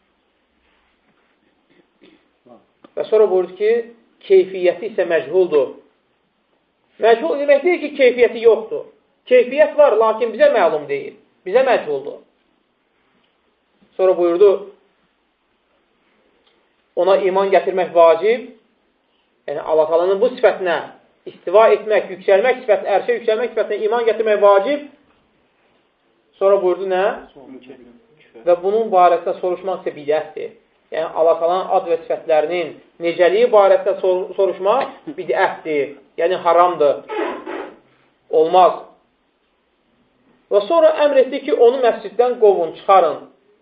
Və sonra buyurdu ki, keyfiyyəti isə məchuldur. Məchul demək deyil ki, keyfiyyəti yoxdur. Keyfiyyət var, lakin bizə məlum deyil. Bizə məchuldur. Sonra buyurdu, ona iman gətirmək vacib. Yəni, Allah Taala'nın bu sifətinə istiva etmək, yüksəlmək sifətinə, ərşə yüksəlmək sifətinə iman gətirmək vacib. Sonra buyurdu nə? Və bunun barəsində soruşmaq isə bidətdir. Yəni, Allah Taala'nın ad və sifətlərinin necəliyi barəsində soruşmaq bidətdir. Yəni, haramdır. Olmaz. Və sonra əmr etdi ki, onu məsciddən qovun, çıxarın.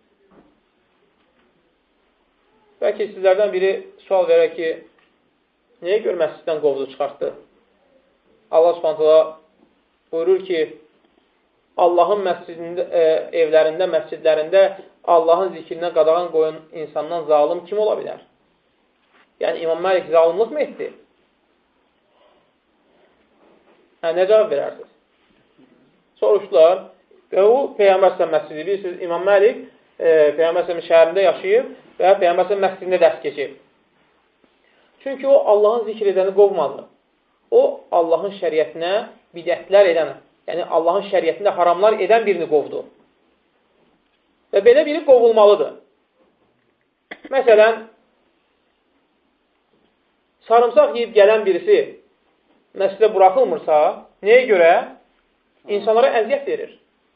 Bəlkə sizlərdən biri sual verər ki, niyə görə məsciddən qovdu, çıxartdı? Allah Subhanahu buyurur ki, Allahın evlərində, məscidlərində Allahın zikrinə qadağan qoyun insandan zalim kim ola bilər? Yəni, İmam Məlik zalimlik mi etdi? Nə cavab verərsiniz? Soruşdular və o Peyğəmbər məscidi. Bilirsiniz, İmam Məlik Peyğəmbər şəhərində yaşayıb və Peyğəmbər məscidində dərs keçib. Çünki o, Allahın zikr edəni qovmadı. O, Allahın şəriətinə bidətlər edən, yəni Allahın şəriətində haramlar edən birini qovdu. Və belə biri qovulmalıdır. Məsələn, sarımsaq yiyib gələn birisi məscidə buraxılmırsa, nəyə görə? İnsanlara əziyyət verir.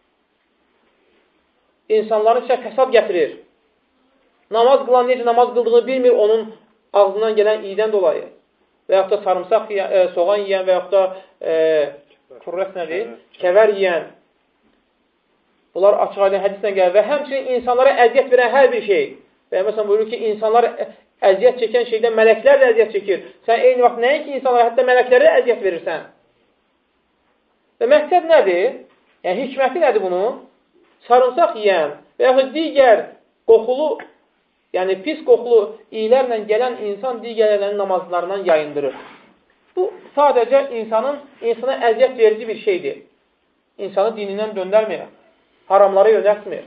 İnsanların içə fəsad gətirir. Namaz qılan necə namaz qıldığını bilmir onun ağzından gələn iydən dolayı. və yaxud da sarımsaq soğan yeyən və yaxud da kurrəs nədir? Kəvər yeyən. Bunlar açıq aydın hədislə gəlir və həmçinin insanlara əziyyət verən hər bir şey. Peyğəmbər buyurur ki, insanlar əziyyət çəkən şeydən mələklər də əziyyət çəkir. Sən eyni vaxt nəyin ki, insanlara hətta mələklərə də əziyyət verirsən? Və məqsəd nədir? Yəni, hikməti nədir bunun? Sarımsaq yeyən və yaxud digər qoxulu, yəni pis qoxulu iylərlə gələn insan digərlərinin namazlarından yayındırır. Bu, sadəcə insana əziyyət verici bir şeydir. İnsanı dinindən döndərmir, haramlara yönəltmir.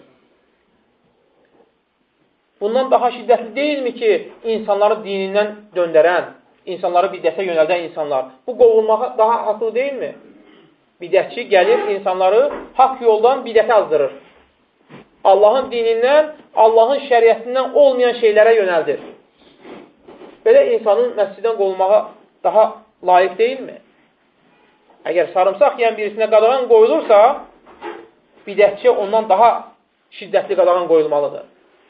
Bundan daha şiddətli deyilmi ki, insanları dinindən döndərən, insanları bidətə yönəldən insanlar? Bu qovulmağa daha haqlı deyilmi? Bidətçi gəlir, insanları haqq yoldan bidətə azdırır. Allahın dinindən, Allahın şəriətindən olmayan şeylərə yönəldir. Belə insanın məsciddən qovulmağa daha layiq deyilmi? Əgər sarımsaq yeyən birisinə qadağan qoyulursa, bidətçi ondan daha şiddətli qadağan qoyulmalıdır.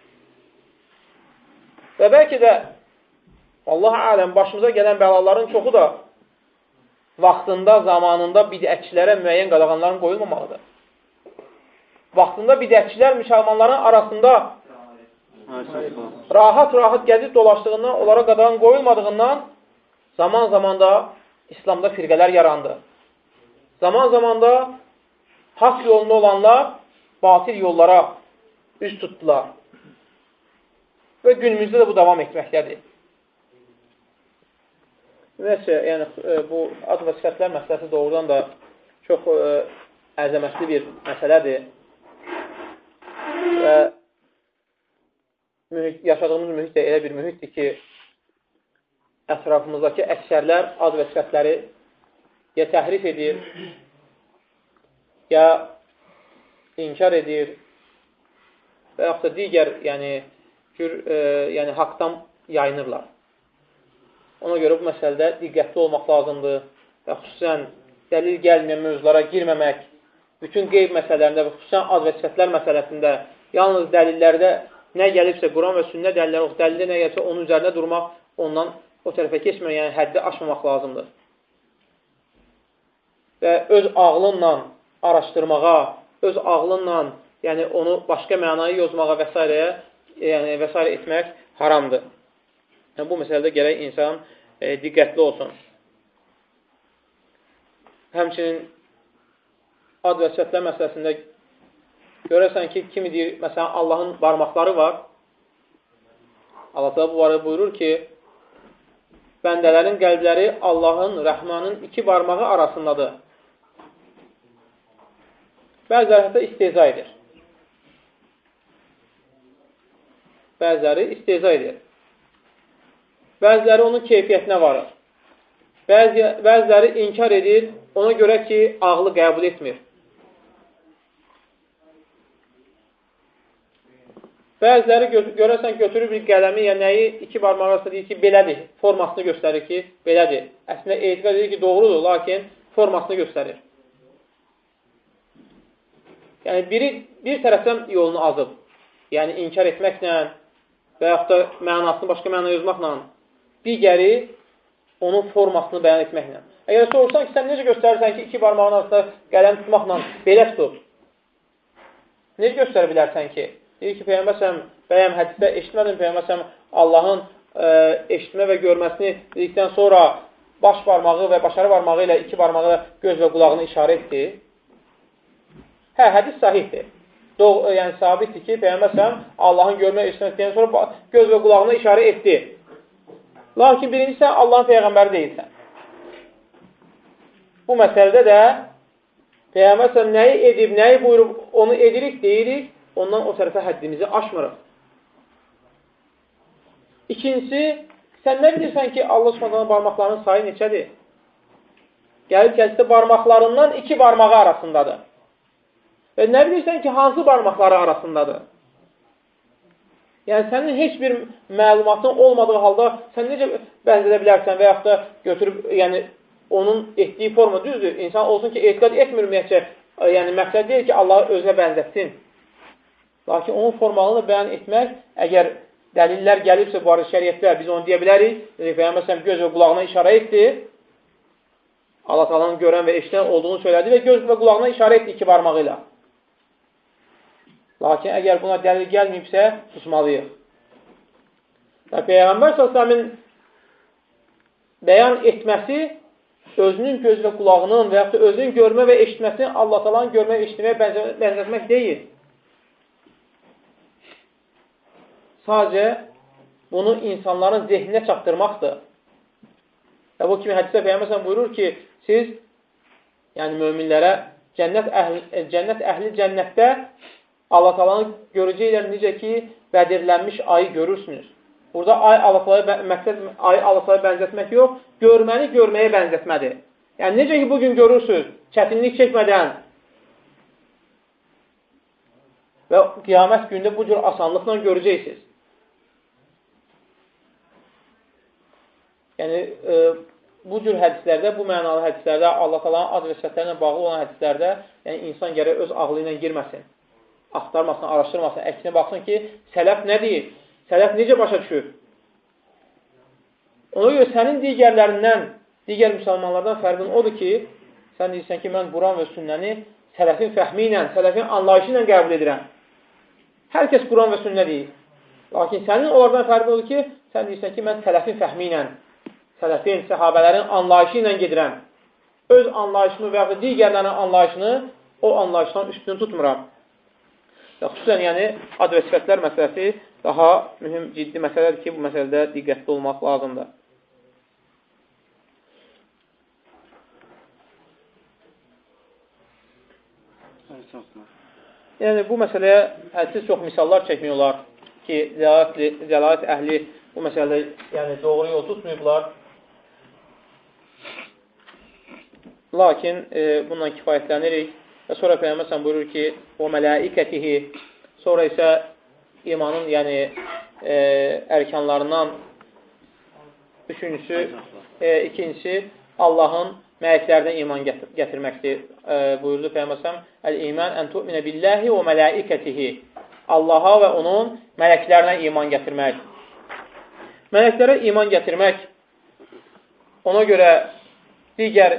Və bəlkə də Allah aləm başımıza gələn bəlaların çoxu da vaxtında, zamanında bidətçilərə müəyyən qadağanların qoyulmamalıdır. Vaxtında bidətçilər müsəlmanların arasında rahat-rahat gəzib dolaşdığından, onlara qadağan qoyulmadığından zaman-zamanda İslamda firqələr yarandı. Zaman-zamanda haqq yolunda olanlar batil yollara üz tutdular. Və günümüzdə də bu davam etməkdədir. Ümumiyyətcə, yəni bu ad və sifətlər məsələsi doğrudan da çox əzəmətli bir məsələdir. Və yaşadığımız mühit də elə bir mühitdir ki, ətrafımızdakı əksərlər ad və sifətləri ya təhrif edir, ya inkar edir və yaxud da digər yəni haqdan yayınırlar. Ona görə bu məsələdə diqqətli olmaq lazımdır və xüsusən dəlil gəlməyən mövzulara girməmək, bütün qeyb məsələlərində və xüsusən ad və sifətlər məsələsində yalnız dəlillərdə nə gəlibsə, Quran və sünnə dəlilləri, o dəlildə nə gəlibsə, onun üzərində durmaq, ondan o tərəfə keçmək, yəni həddi aşmamaq lazımdır. Və öz ağlınla araşdırmağa, öz ağlınla yəni onu başqa mənaya yozmağa və s. etmək haramdır. Yəni, bu məsələdə gərək insan diqqətli olsun. Həmçinin ad və sifətlər məsələsində görərsən ki, kimi deyir, məsələn, Allahın barmaqları var. Allah da bu barədə buyurur ki, bəndələrin qəlbləri Allahın, Rəhmanın iki barmağı arasındadır. Bəziləri hətta istehza edir. Bəziləri istehza edir. Bəziləri onun keyfiyyətinə varır. Bəziləri inkar edir, ona görə ki, ağlı qəbul etmir. Bəziləri görərsən götürür bir qələmi, yəni nəyi iki barmaq arasında deyir ki, belədir, formasını göstərir ki, belədir. Əslində etiqad edir ki, doğrudur, lakin formasını göstərir. Yəni bir tərəfdən yolunu azıb, yəni inkar etməklə və yaxud da mənasını başqa mənaya yazmaqla, digəri onun formasını bəyan etməklə. Əgər sorursan ki, sən necə göstərirsən ki, iki barmağın arasında qələm tutmaqla belə tutub? Necə göstərə bilərsən ki? Deyir ki, Peyğəmbər bəyəm hədisdə eşitmədim, Peyğəmbər Allahın eşitmə və görməsini dedikdən sonra baş barmağı və başarı barmağı ilə iki barmağı ilə göz və qulağını işarə etdi. Hə, hədis sahihdir. Yəni, sabitdir ki, Peyğəmbər Allahın görmə eşitməsindən sonra göz və qulağına işarə etdi. Lakin birinci sən Allahın Peyğəmbəri deyilsən. Bu məsələdə də Peyğəmbər nəyi edib, nəyi buyurub, onu edirik, deyirik, ondan o tərəfə həddimizi aşmırıq. İkincisi, sən nə bilirsən ki, Allah Subhanahu barmaqlarının sayı neçədir? Gəlib gəlsə barmaqlarından iki barmağı arasındadır. Və nə bilirsən ki, hansı barmaqları arasındadır? Yəni, sənin heç bir məlumatın olmadığı halda sən necə bənzədə bilərsən və yaxud da götürüb, yəni, onun etdiyi forma düzdür. İnsan olsun ki, etiqad etmir ümumiyyətcə, yəni, məqsəd deyil ki, Allahı özünə bənzətsin. Lakin onun formalını bəyan etmək, əgər dəlillər gəlibsə, bu arada şəriətlər, biz onu deyə bilərik. Peyğəmbər s.ə.v göz və qulağına işarə etdi. Allah Taala'nın görən və eşidən olduğunu söylədi və göz və qulağına işarə etdi iki barmağı ilə. Lakin əgər buna dəlil gəlməyibsə, susmalıyıq. Və Peyğəmbər s.ə.v-in bəyan etməsi özünün göz və qulağının və yaxud da özünün görmə və eşitməsini Allah Taala'nın görmə və eşitməyə bənzətmək deyil. Sadəcə bunu insanların zehninə çatdırmaqdır. Və bu kimi hədisdə Peyğəmbər buyurur ki, siz, yəni möminlərə cənnət əhli cənnətdə Allah Taala'nı görəcəklər necə ki, bədirlənmiş ayı görürsünüz. Burada ayı Allah bənzətmək yox, görməni görməyə bənzətmədir. Yəni, necə ki, bugün görürsünüz, çətinlik çəkmədən və qiyamət gündə bu cür asanlıqla görəcəksiniz. Yəni, bu cür hədislərdə, bu mənalı hədislərdə, Allah Taala'nın ad və sifətlərlə bağlı olan hədislərdə, yəni insan gərək öz ağlı ilə girməsin, axtarmasın, araşdırmasın, əksinə baxsın ki, sələf nə deyir? Sələf necə başa düşür? Ona görə sənin digərlərindən, digər müsəlmanlardan fərqin odur ki, sən deyirsən ki, mən Quran və sünnəni sələfin fəhmi ilə, sələfin anlayışı ilə qəbul edirəm. Hər kəs Quran və sünnə deyir. Lakin sənin onlardan fərqin odur ki, sən deyirsən ki, mən sələfin fəhmi ilə, sələfin, səhabələrin anlayışı ilə gedirəm. Öz anlayışımı və ya digərlərin anlayışını o anlayışdan üstün tutmuram. Xüsusən, yəni, ad və sifətlər məsələsi daha mühüm, ciddi məsələdir ki, bu məsələdə diqqətli olmaq lazımdır. Yəni, bu məsələyə hədsiz çox misallar çəkmək olar ki, zəlalət əhli bu məsələdə yəni, doğru yol tutmayıblar. Lakin bununla kifayətlənirik. Və sonra Peyğəmbər sən buyurur ki, o mələikətihi, sonra isə imanın, yəni ərkanlarından üçüncüsü, ikincisi Allahın mələklərinə iman gətirməkdir. Buyurdu Peyğəmbər sən, əl-iman ən tu'minə billahi və mələikətihi, Allaha və onun mələklərinə iman gətirmək. Mələklərə iman gətirmək, ona görə digər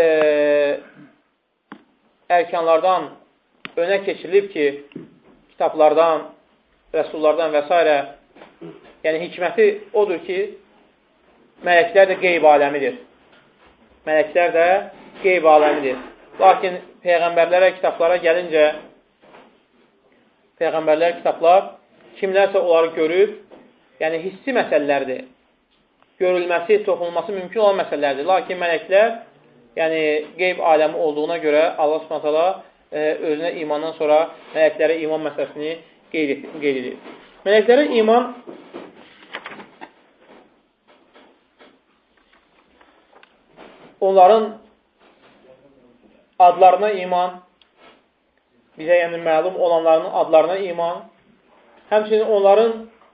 ərkanlardan önə keçirilib ki, kitablardan, rəsullardan və s. Yəni, hikməti odur ki, mələklər də qeyb aləmidir. Mələklər də qeyb aləmidir. Lakin Peyğəmbərlərə, kitablara gəlincə, Peyğəmbərlər, kitablar kimlərsə onları görüb, yəni hissi məsələlərdir. Görülməsi, toxunulması mümkün olan məsələlərdir. Lakin mələklər, yəni qeyb aləmi olduğuna görə Allah Subhanahu özünə imandan sonra mələklərə iman məsələsini qeyd edir. Mələklərə iman onların adlarına iman, bizə yəni məlum olanların adlarına iman, həmçinin onların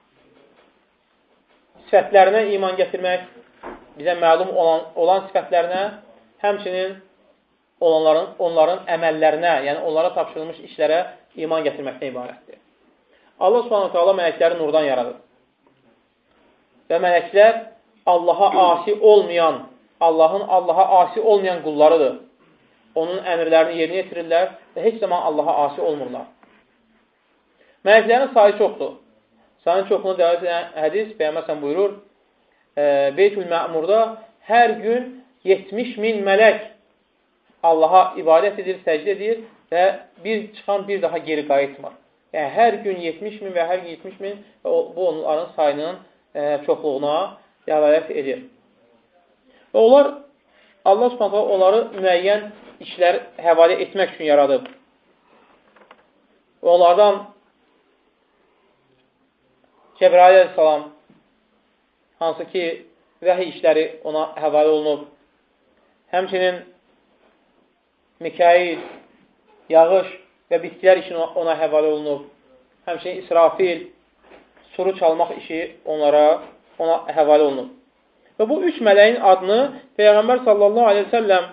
sifətlərinə iman gətirmək, bizə məlum olan sifətlərinə, həmçinin onların əməllərinə, yəni onlara tapşırılmış işlərə iman gətirməkdən ibarətdir. Allah Subhanahu taala mələkləri nurdan yaradır. Və mələklər Allaha asi olmayan, Allaha asi olmayan qullarıdır. Onun əmrlərini yerinə yetirirlər və heç zaman Allaha asi olmurlar. Mələklərin sayı çoxdur. Sayın çoxluğunu dəvət edən hədis, Peyğəmbər buyurur, Beytül Mə'murda hər gün 70.000 mələk Allaha ibadət edir, səcdə edir və bir daha geri qayıtmır. Yəni, hər gün 70.000 və hər gün 70.000 bu onların sayının çoxluğuna dəlalət edir. Və onlar, Allah Subhanahu onları müəyyən işlər həvalə etmək üçün yaradıb. Və onlardan Cəbrail əleyhissalam, hansı ki, vəhiy işləri ona həvalə olunub. Həmçinin Mikail, yağış və bitkilər işi ona həvalə olunub. Həmçinin İsrafil, suru çalmaq işi ona həvalə olunub. Və bu üç mələyin adını Peyğəmbər sallallahu aleyhi ve selləm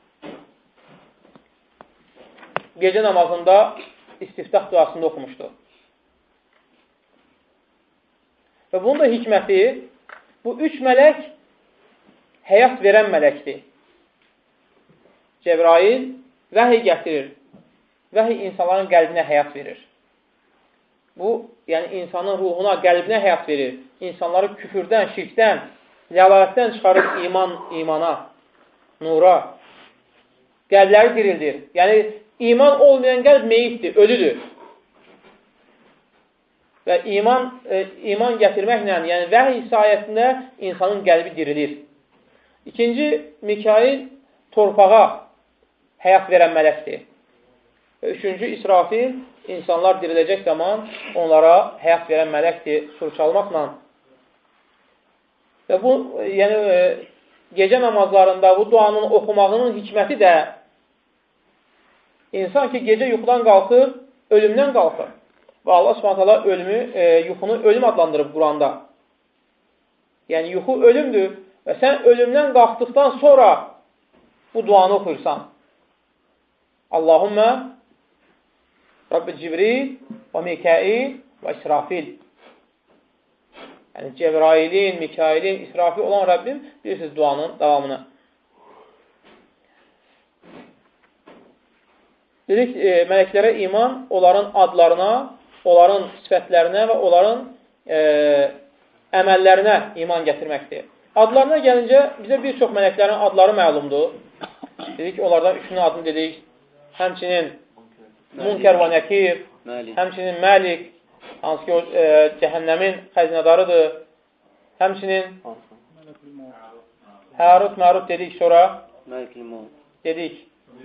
gecə namazında istiftah duasında oxumuşdu. Və bunun da hikməti, bu 3 mələk həyat verən mələkdir. Cəbrail vəhiy gətirir. Vəhiy insanların qəlbinə həyat verir. Bu, yəni insanın ruhuna, qəlbinə həyat verir. İnsanları küfürdən, şirkdən, ləlalətdən çıxarır imana, nura. Qəlbləri dirildir. Yəni, iman olmayan qəlb meyitdir, ölüdür. Və iman gətirməklə, yəni vəhiy sayəsində insanın qəlbi dirilir. İkinci, Mikail torpağa həyat verən mələkdir. Və üçüncü, İsrafil, insanlar diriləcək zaman onlara həyat verən mələkdir, sur çalmaqla. Və bu, yəni, gecə namazlarında bu duanın oxumağının hikməti də insan ki, gecə yuxudan qalxır, ölümdən qalxır. Və Allah Subhanahu yuxunu ölüm adlandırıb Quranda. Yəni, yuxu ölümdür və sən ölümdən qalxdıqdan sonra bu duanı oxuyursan. Allahümmə Rabbi Cibril və Mikail və İsrafil. Yəni, Cəbrailin, Mikailin, İsrafil olan Rəbbim bilirsiniz duanın davamını. Dedik, mələklərə iman onların adlarına, onların sifətlərinə və onların əməllərinə iman gətirməkdir. Adlarına gəlincə, bizə bir çox mələklərin adları məlumdur. Dedik, onlardan üçünün adını dedik. Həmçinin Munkər və Nəkir, həmçinin Məlik, hansı ki, o cəhənnəmin xəzinədarıdır. Həmçinin Hərut, Mərut dedik, sonra dedik,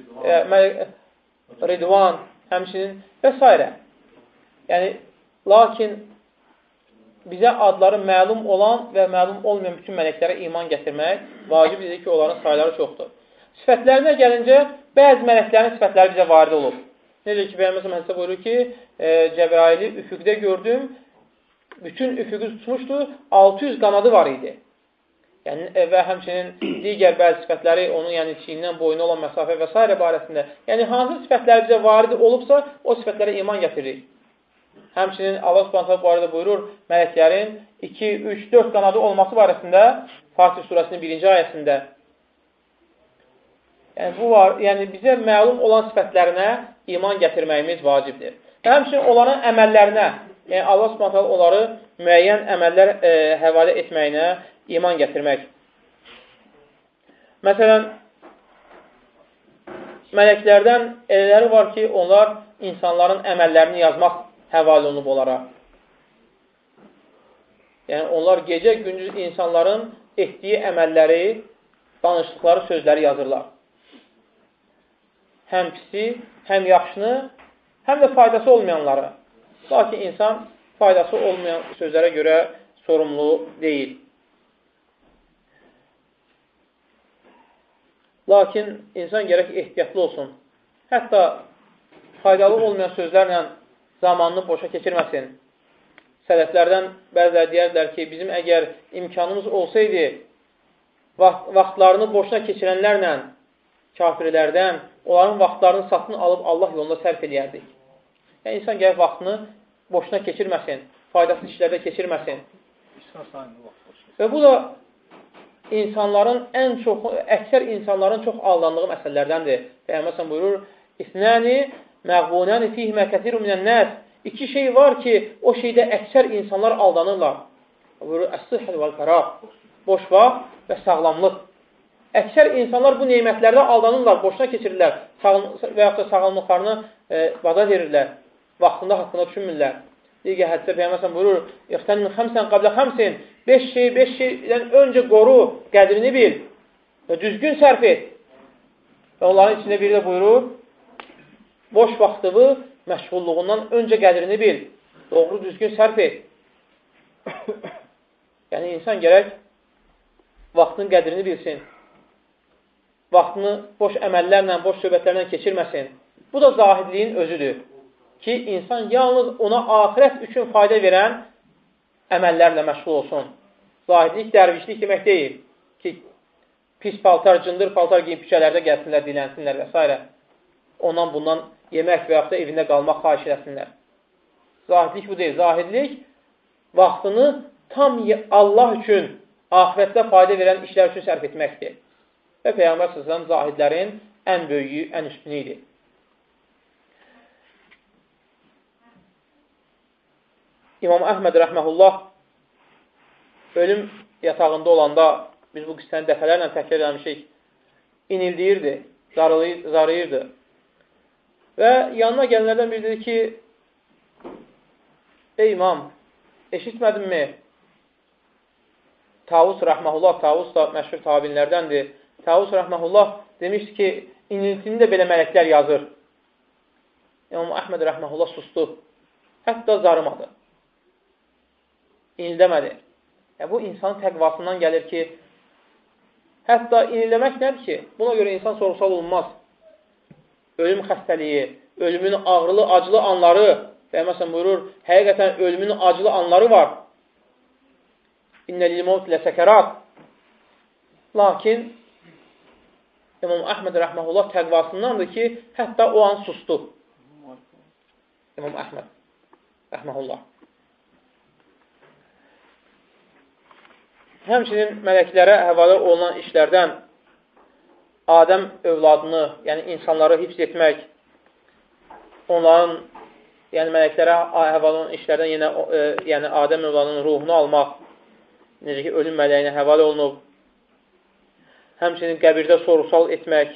Ridvan, həmçinin və s. Yəni, lakin bizə adları məlum olan və məlum olmayan bütün mələklərə iman gətirmək vacib dedik ki, onların sayları çoxdur. Sifətlərinə gəlincə, bəzi mələklərin sifətləri bizə varid olub. Necə ki, Peyğəmbər hədisdə buyurur ki, Cəbraili üfüqdə gördüm, bütün üfüqü tutmuşdu, 600 qanadı var idi. Yəni, və həmçinin digər bəzi sifətləri, onun yəni çiynindən boyuna olan məsafə və s. barəsində. Yəni, hansı sifətləri bizə varid olubsa, o sifətlərə iman gətiririk. Həmçinin Allah Subhanahu barədə buyurur, mələklərin 2, 3, 4 qanadı olması barəsində Fatih surəsinin 1-ci ayəsində. Yəni, bu var, yəni bizə məlum olan sifətlərinə iman gətirməyimiz vacibdir. Və həmçinin onların əməllərinə, yəni Allah Subhanahu onları müəyyən əməllər həvalə etməyinə iman gətirmək. Məsələn, mələklərdən elələri var ki, onlar insanların əməllərini yazmaq həvalə olunub onlara. Yəni, onlar gecə-gündüz insanların etdiyi əməlləri, danışdıqları sözləri yazırlar. Həm pisi, həm yaxşını, həm də faydası olmayanları. Lakin insan faydası olmayan sözlərə görə sorumlu deyil. Lakin insan gərək ehtiyatlı olsun. Hətta faydalı olmayan sözlərlə zamanını boşa keçirməsin. Sələflərdən bəziləri deyərlər ki, bizim əgər imkanımız olsaydı, vaxtlarını boşuna keçirənlərlə, kafirlərdən, onların vaxtlarını satın alıb Allah yolunda sərf edərdik. Yəni, insan gərək vaxtını boşuna keçirməsin, faydasız işlərdə keçirməsin. Və bu da insanların əksər insanların çox aldandığı məsələlərdəndir. Peyğəmbər buyurur, İsnəni məğbunəni fihmə kəsiru minən-nəs. İki şey var ki, o şeydə əksər insanlar aldanırlar. Buyurur, əs-sihhət vəl-fəraq. Boş vaxt və sağlamlıq. Əksər insanlar bu neymətlərdə aldanırlar, boşuna keçirirlər və yaxud da sağlamlıqlarını vada verirlər. Vaxtında haqqında düşünmürlər. Digər hədisdə Peyğəmbər buyurur, İxtənin xəmsən qablə xəmsin. 5 şeydən öncə qoru, qədrini bil və düzgün sərf et. Və onların içində biri də buyurur, boş vaxtını məşğulluğundan öncə qədrini bil, doğru düzgün sərf et. Yəni, insan gərək vaxtının qədrini bilsin. Vaxtını boş əməllərlə, boş söhbətlərlə keçirməsin. Bu da zahidliyin özüdür. Ki, insan yalnız ona axirət üçün fayda verən əməllərlə məşğul olsun. Zahidlik, dərvişlik demək deyil ki, pis paltar, cındır paltar geyib küçələrdə gəlsinlər, dilənsinlər və s. Ondan bundan yemək və yaxud da evində qalmaq xahiş eləsinlər. Zahidlik bu deyil. Zahidlik vaxtını tam Allah üçün axirətdə fayda verən işlər üçün sərf etməkdir. Və Peyğəmbər s.ə.v zahidlərin ən böyüyü, ən üstünü idi. İmam Əhməd rəhməhullah ölüm yatağında olanda, biz bu qıssəni dəfələrlə təkrar eləmişik, inildiyirdi, zarıyırdı. Və yanına gələnlərdən biri dedi ki, ey imam, eşitmədinmi? Tavus rəhməhullah, Tavus da məşhur tabinlərdəndir. Tavus rəhməhullah demişdi ki, iniltini də belə mələklər yazır. İmam Əhməd rəhməhullah sustu. Hətta zarımadı. İnildəmədi. Bu, insanın təqvasından gəlir ki, hətta inildəmək nədir ki? Buna görə insan sorğu-sual olunmaz. Ölüm xəstəliyi, ölümün ağrılı, acılı anları, Peyğəmbər buyurur, həqiqətən ölümün acılı anları var. İnnəlil mevt ləsəkərat. Lakin İmam Əhməd rəhməhullah təqvasındandır ki, hətta o an sustu. İmam Əhməd rəhməhullah. Həmçinin mələklərə həvalə olunan işlərdən Adəm övladını, yəni insanları hifz etmək, onların, yəni mələklərə həvalə olunan işlərdən yəni Adəm övladının ruhunu almaq, necə ki, ölüm mələyinə həvalə olunub, həmçinin qəbirdə sorğu-sual etmək,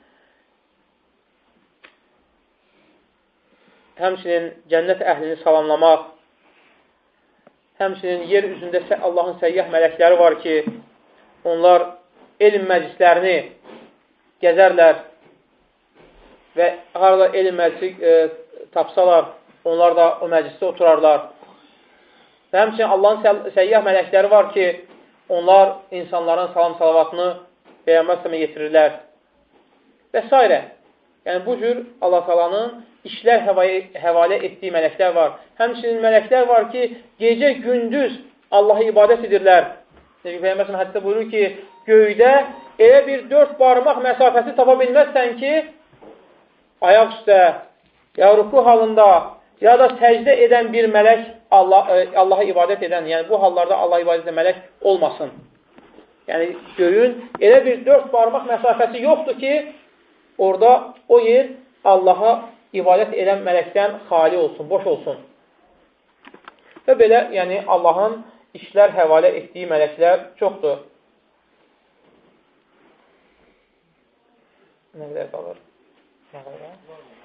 həmçinin cənnət əhlini salamlamaq, həmçinin yer üzündə Allahın səyyah mələkləri var ki, onlar elm məclislərini gəzərlər və harada elm məclisi tapsalar, onlar da o məclisdə oturarlar. Və həmçinin Allahın səyyah mələkləri var ki, onlar insanların salam-salavatını Peyğəmbər s.ə.və yetirirlər və s. Yəni, bu cür Allah Taala'nın işlər həvalə etdiyi mələklər var. Həmçinin mələklər var ki, gecə-gündüz Allaha ibadət edirlər. Peyğəmbər s.ə.və hədisdə buyurur ki, göydə elə bir 4 barmaq məsafəsi tapa bilməzsən ki, ayaq üstə, ya ruku halında, ya da səcdə edən bir mələk Allaha ibadət edən, yəni bu hallarda Allaha ibadət edən mələk olmasın. Yəni, göyün elə bir 4 barmaq məsafəsi yoxdur ki, orada o yer Allaha ibadət edən mələkdən xali olsun, boş olsun. Və belə, yəni Allahın işlər həvalə etdiyi mələklər çoxdur. Nə qədər qalır? Nə qədər?